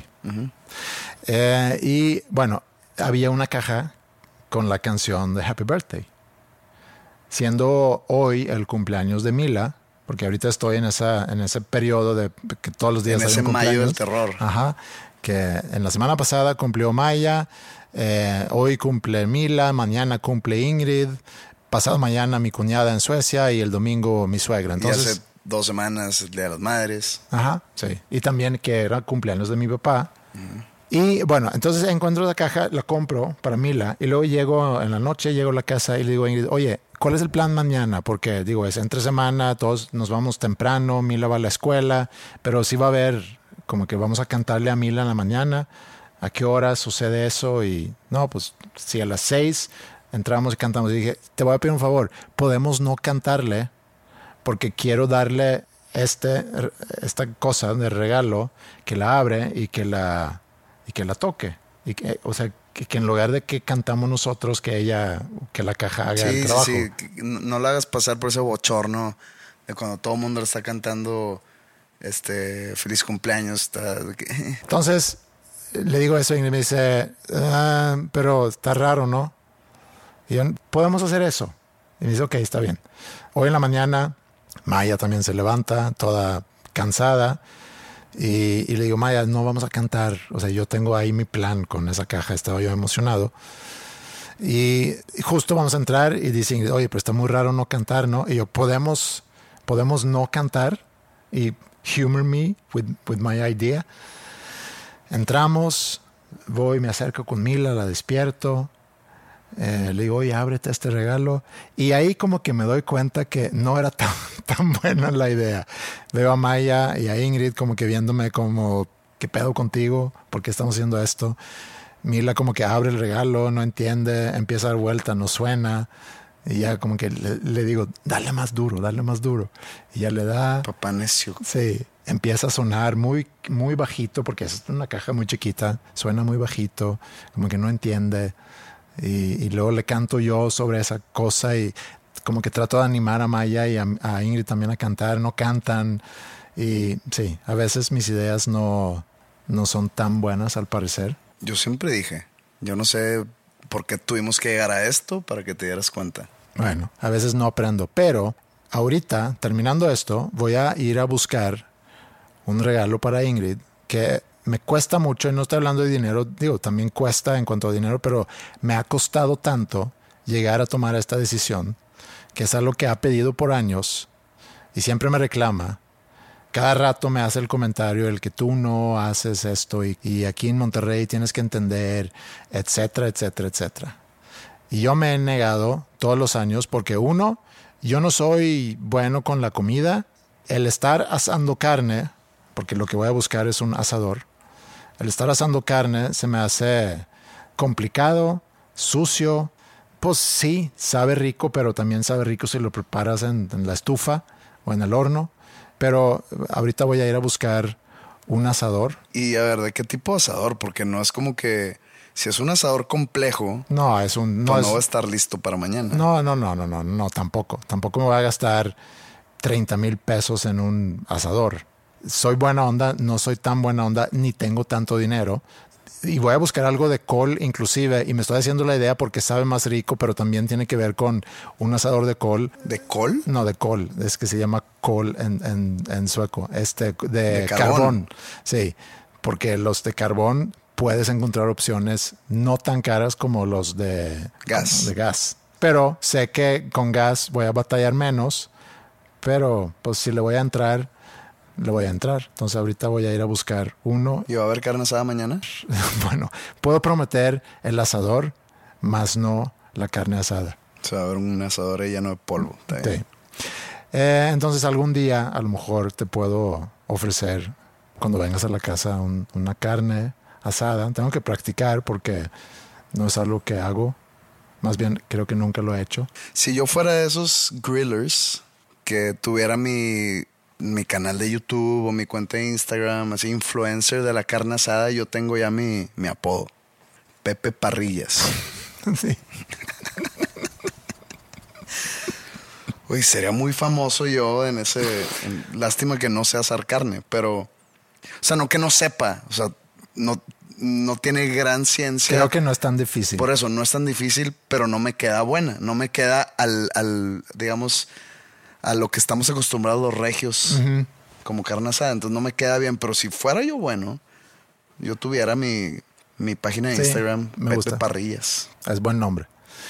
Eh, y bueno, había una caja con la canción de Happy Birthday. Siendo hoy el cumpleaños de Mila, porque ahorita estoy en esa en ese periodo de que todos los días En hay ese un mayo cumpleaños. del terror. Ajá. Que en la semana pasada cumplió Maya, eh, hoy cumple Mila, mañana cumple Ingrid, pasado mañana mi cuñada en Suecia y el domingo mi suegra. Y Entonces, hace dos semanas el Día de las Madres. ajá, sí. Y también que era cumpleaños de mi papá. Y bueno, entonces encuentro la caja, la compro para Mila y luego llego en la noche, llego a la casa y le digo a Ingrid, oye, ¿cuál es el plan mañana? Porque digo, es entre semana, todos nos vamos temprano, Mila va a la escuela, pero sí va a haber como que vamos a cantarle a Mila en la mañana. ¿A qué hora sucede eso? Y no, pues si a las seis entramos y cantamos. Y dije, te voy a pedir un favor, podemos no cantarle porque quiero darle este, esta cosa de regalo que la abre y que la, y que la toque. Y que, o sea, que, que en lugar de que cantamos nosotros, que ella, que la caja haga Sí, el sí, trabajo. sí. que No, no la hagas pasar por ese bochorno de cuando todo el mundo le está cantando este feliz cumpleaños. Está, de que- Entonces, le digo eso y me dice, ah, pero está raro, ¿no? Y yo, ¿podemos hacer eso? Y me dice, ok, está bien. Hoy en la mañana, Maya también se levanta, toda cansada. Y, y le digo, Maya, no vamos a cantar. O sea, yo tengo ahí mi plan con esa caja. Estaba yo emocionado. Y justo vamos a entrar y dicen, oye, pero está muy raro no cantar, ¿no? Y yo, ¿podemos, podemos no cantar? Y humor me with, with my idea. Entramos, voy, me acerco con Mila, la despierto. Eh, le digo, oye, ábrete este regalo. Y ahí como que me doy cuenta que no era tan, tan buena la idea. Veo a Maya y a Ingrid como que viéndome como, ¿qué pedo contigo? ¿Por qué estamos haciendo esto? Mila como que abre el regalo, no entiende, empieza a dar vuelta, no suena. Y ya como que le, le digo, dale más duro, dale más duro. Y ya le da... Papá necio. Sí, empieza a sonar muy, muy bajito porque es una caja muy chiquita, suena muy bajito, como que no entiende. Y, y luego le canto yo sobre esa cosa y como que trato de animar a Maya y a, a Ingrid también a cantar, no cantan. Y sí, a veces mis ideas no, no son tan buenas al parecer. Yo siempre dije, yo no sé por qué tuvimos que llegar a esto para que te dieras cuenta. Bueno, a veces no aprendo, pero ahorita, terminando esto, voy a ir a buscar un regalo para Ingrid que me cuesta mucho, y no estoy hablando de dinero, digo, también cuesta en cuanto a dinero, pero me ha costado tanto llegar a tomar esta decisión, que es algo que ha pedido por años y siempre me reclama. Cada rato me hace el comentario el que tú no haces esto y, y aquí en Monterrey tienes que entender, etcétera, etcétera, etcétera. Y yo me he negado todos los años porque uno, yo no soy bueno con la comida. El estar asando carne, porque lo que voy a buscar es un asador, el estar asando carne se me hace complicado, sucio. Pues sí, sabe rico, pero también sabe rico si lo preparas en, en la estufa o en el horno. Pero ahorita voy a ir a buscar un asador. Y a ver, ¿de qué tipo de asador? Porque no es como que... Si es un asador complejo, No, es un... No, pues es, no va a estar listo para mañana. no, no, no, no, no, no, tampoco. Tampoco me voy a gastar treinta mil pesos en un asador. Soy buena onda, no soy tan buena onda, ni tengo tanto dinero. y voy a buscar algo de col inclusive, y me estoy haciendo la idea porque sabe más rico, pero también tiene que ver con un asador de col. ¿De col? No, de col, es que se llama col en, en, en sueco, este de, de carbón. carbón. Sí, porque los de carbón puedes encontrar opciones no tan caras como los de gas. De gas. Pero sé que con gas voy a batallar menos, pero pues si le voy a entrar, le voy a entrar. Entonces ahorita voy a ir a buscar uno. ¿Y va a haber carne asada mañana? Bueno, puedo prometer el asador, más no la carne asada. O sea, va a haber un asador ahí lleno de polvo. Sí. Eh, entonces algún día a lo mejor te puedo ofrecer, cuando vengas a la casa, un, una carne asada. Tengo que practicar porque no es algo que hago. Más bien, creo que nunca lo he hecho. Si yo fuera de esos grillers, que tuviera mi, mi canal de YouTube o mi cuenta de Instagram, así influencer de la carne asada, yo tengo ya mi, mi apodo. Pepe Parrillas. Sí. Uy, sería muy famoso yo en ese... En, lástima que no sé asar carne, pero... O sea, no que no sepa. O sea, no... no tiene gran ciencia. Creo que no es tan difícil. Por eso, no es tan difícil, pero no me queda buena. No me queda al, al digamos, a lo que estamos acostumbrados los regios, uh-huh, como carne asada. Entonces no me queda bien. Pero si fuera yo bueno, yo tuviera mi, mi página de, sí, Instagram, Pepe Parrillas. Es buen nombre.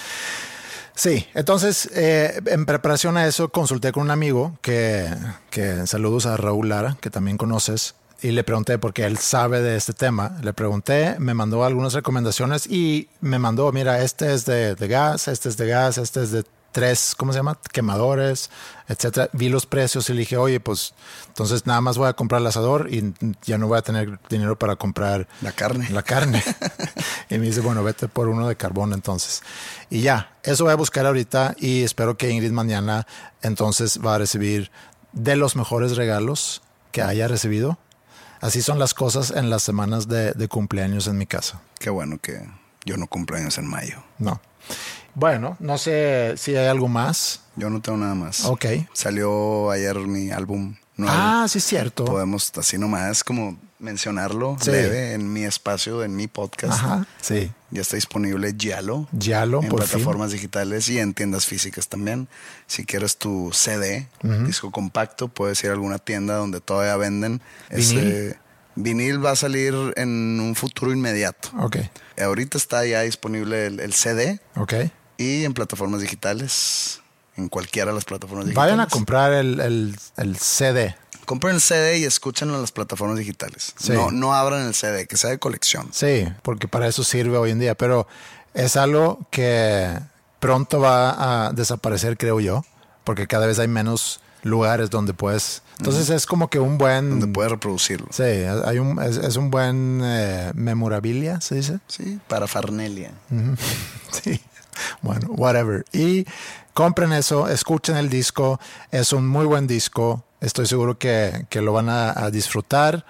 Sí, entonces eh, en preparación a eso consulté con un amigo que, que saludos a Raúl Lara, que también conoces. Y le pregunté, porque él sabe de este tema, le pregunté, me mandó algunas recomendaciones y me mandó, mira, este es de, de gas, este es de gas, este es de tres, ¿cómo se llama? Quemadores, etcétera. Vi los precios y le dije, oye, pues entonces nada más voy a comprar el asador y ya no voy a tener dinero para comprar la carne. La carne. Y me dice, bueno, vete por uno de carbón entonces. Y ya, eso voy a buscar ahorita y espero que Ingrid mañana entonces va a recibir de los mejores regalos que haya recibido. Así son las cosas en las semanas de, de cumpleaños en mi casa. Qué bueno que yo no cumpleaños en mayo. No. Bueno, no sé si hay algo más. Yo no tengo nada más. Ok. Salió ayer mi álbum nuevo. Ah, sí es cierto. Podemos así nomás como mencionarlo, sí, leve en mi espacio, en mi podcast. Ajá, sí. Ya está disponible Yalo. Yalo, en por plataformas fin. digitales y en tiendas físicas también. Si quieres tu C D, uh-huh, disco compacto, puedes ir a alguna tienda donde todavía venden. ¿Vinil? Ese vinil va a salir en un futuro inmediato. Ok. Ahorita está ya disponible el, el C D. Ok. Y en plataformas digitales, en cualquiera de las plataformas digitales. Vayan a comprar el, el, el C D. Compren el C D y escúchenlo en las plataformas digitales. Sí. No, no abran el C D, que sea de colección. Sí, porque para eso sirve hoy en día. Pero es algo que pronto va a desaparecer, creo yo, porque cada vez hay menos lugares donde puedes... Entonces, uh-huh, es como que un buen... donde puedes reproducirlo. Sí, hay un, es, es un buen eh, memorabilia, ¿se dice? Sí, parafernalia. Uh-huh. Sí, bueno, whatever. Y compren eso, escuchen el disco. Es un muy buen disco. Estoy seguro que, que lo van a, a disfrutar.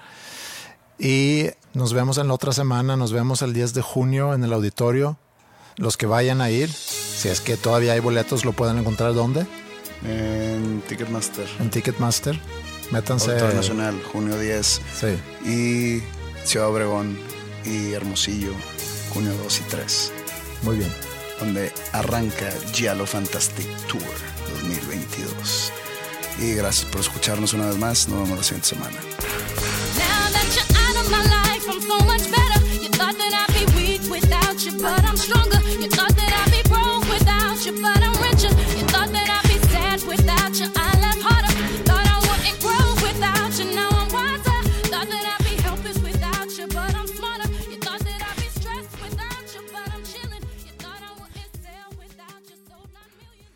Y nos vemos en la otra semana. Nos vemos el diez de junio en el auditorio. Los que vayan a ir, si es que todavía hay boletos, lo pueden encontrar ¿dónde? En Ticketmaster. En Ticketmaster. Métanse. Auditorio Nacional, junio diez. Sí. Y Ciudad Obregón y Hermosillo, junio dos y tres. Muy bien. Donde arranca Giallo Fantastic Tour dos mil veintidós. Y gracias por escucharnos una vez más. Nos vemos la siguiente semana. Now that you're out of my life, I'm so much better. You thought that I'd be weak without you, but I'm stronger. You thought that I'd be broke without you, but I'm richer. You thought that I'd be sad without you, I laugh harder. Thought I wouldn't grow without you, now I'm wiser. Thought that I'd be helpless without you, but I'm smarter. You thought that I'd be stressed without you, but I'm chilling. You thought I wouldn't sell without you, sold nine million.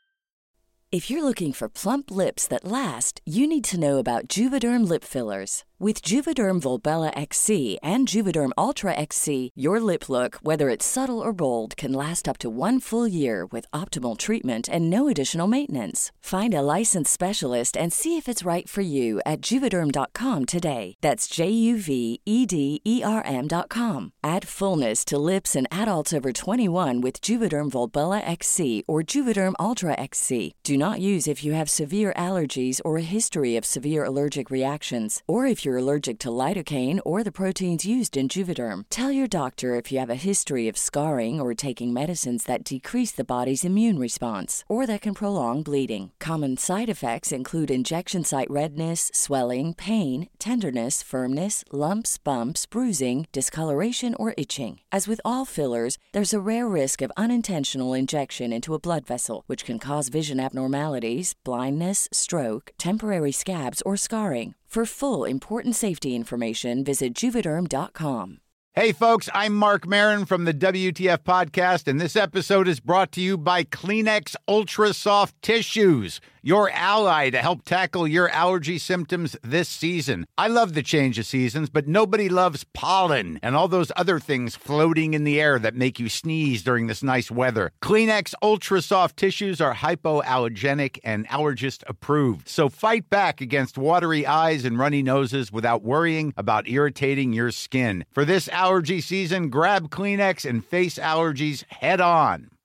If you're looking for plump lips that last, you need to know about Juvederm lip fillers. With Juvederm Volbella X C and Juvederm Ultra X C, your lip look, whether it's subtle or bold, can last up to one full year with optimal treatment and no additional maintenance. Find a licensed specialist and see if it's right for you at Juvederm dot com today. That's J U V E D E R M dot com. Add fullness to lips in adults over twenty-one with Juvederm Volbella X C or Juvederm Ultra X C. Do not use if you have severe allergies or a history of severe allergic reactions, or if you're allergic to lidocaine or the proteins used in Juvederm. Tell your doctor if you have a history of scarring or taking medicines that decrease the body's immune response or that can prolong bleeding. Common side effects include injection site redness, swelling, pain, tenderness, firmness, lumps, bumps, bruising, discoloration, or itching. As with all fillers, there's a rare risk of unintentional injection into a blood vessel, which can cause vision abnormalities, blindness, stroke, temporary scabs, or scarring. For full important safety information, visit Juvederm dot com. Hey folks, I'm Mark Maron from the W T F Podcast, and this episode is brought to you by Kleenex Ultra Soft Tissues, your ally to help tackle your allergy symptoms this season. I love the change of seasons, but nobody loves pollen and all those other things floating in the air that make you sneeze during this nice weather. Kleenex Ultra Soft Tissues are hypoallergenic and allergist approved, so fight back against watery eyes and runny noses without worrying about irritating your skin. For this allergy season, grab Kleenex and face allergies head on.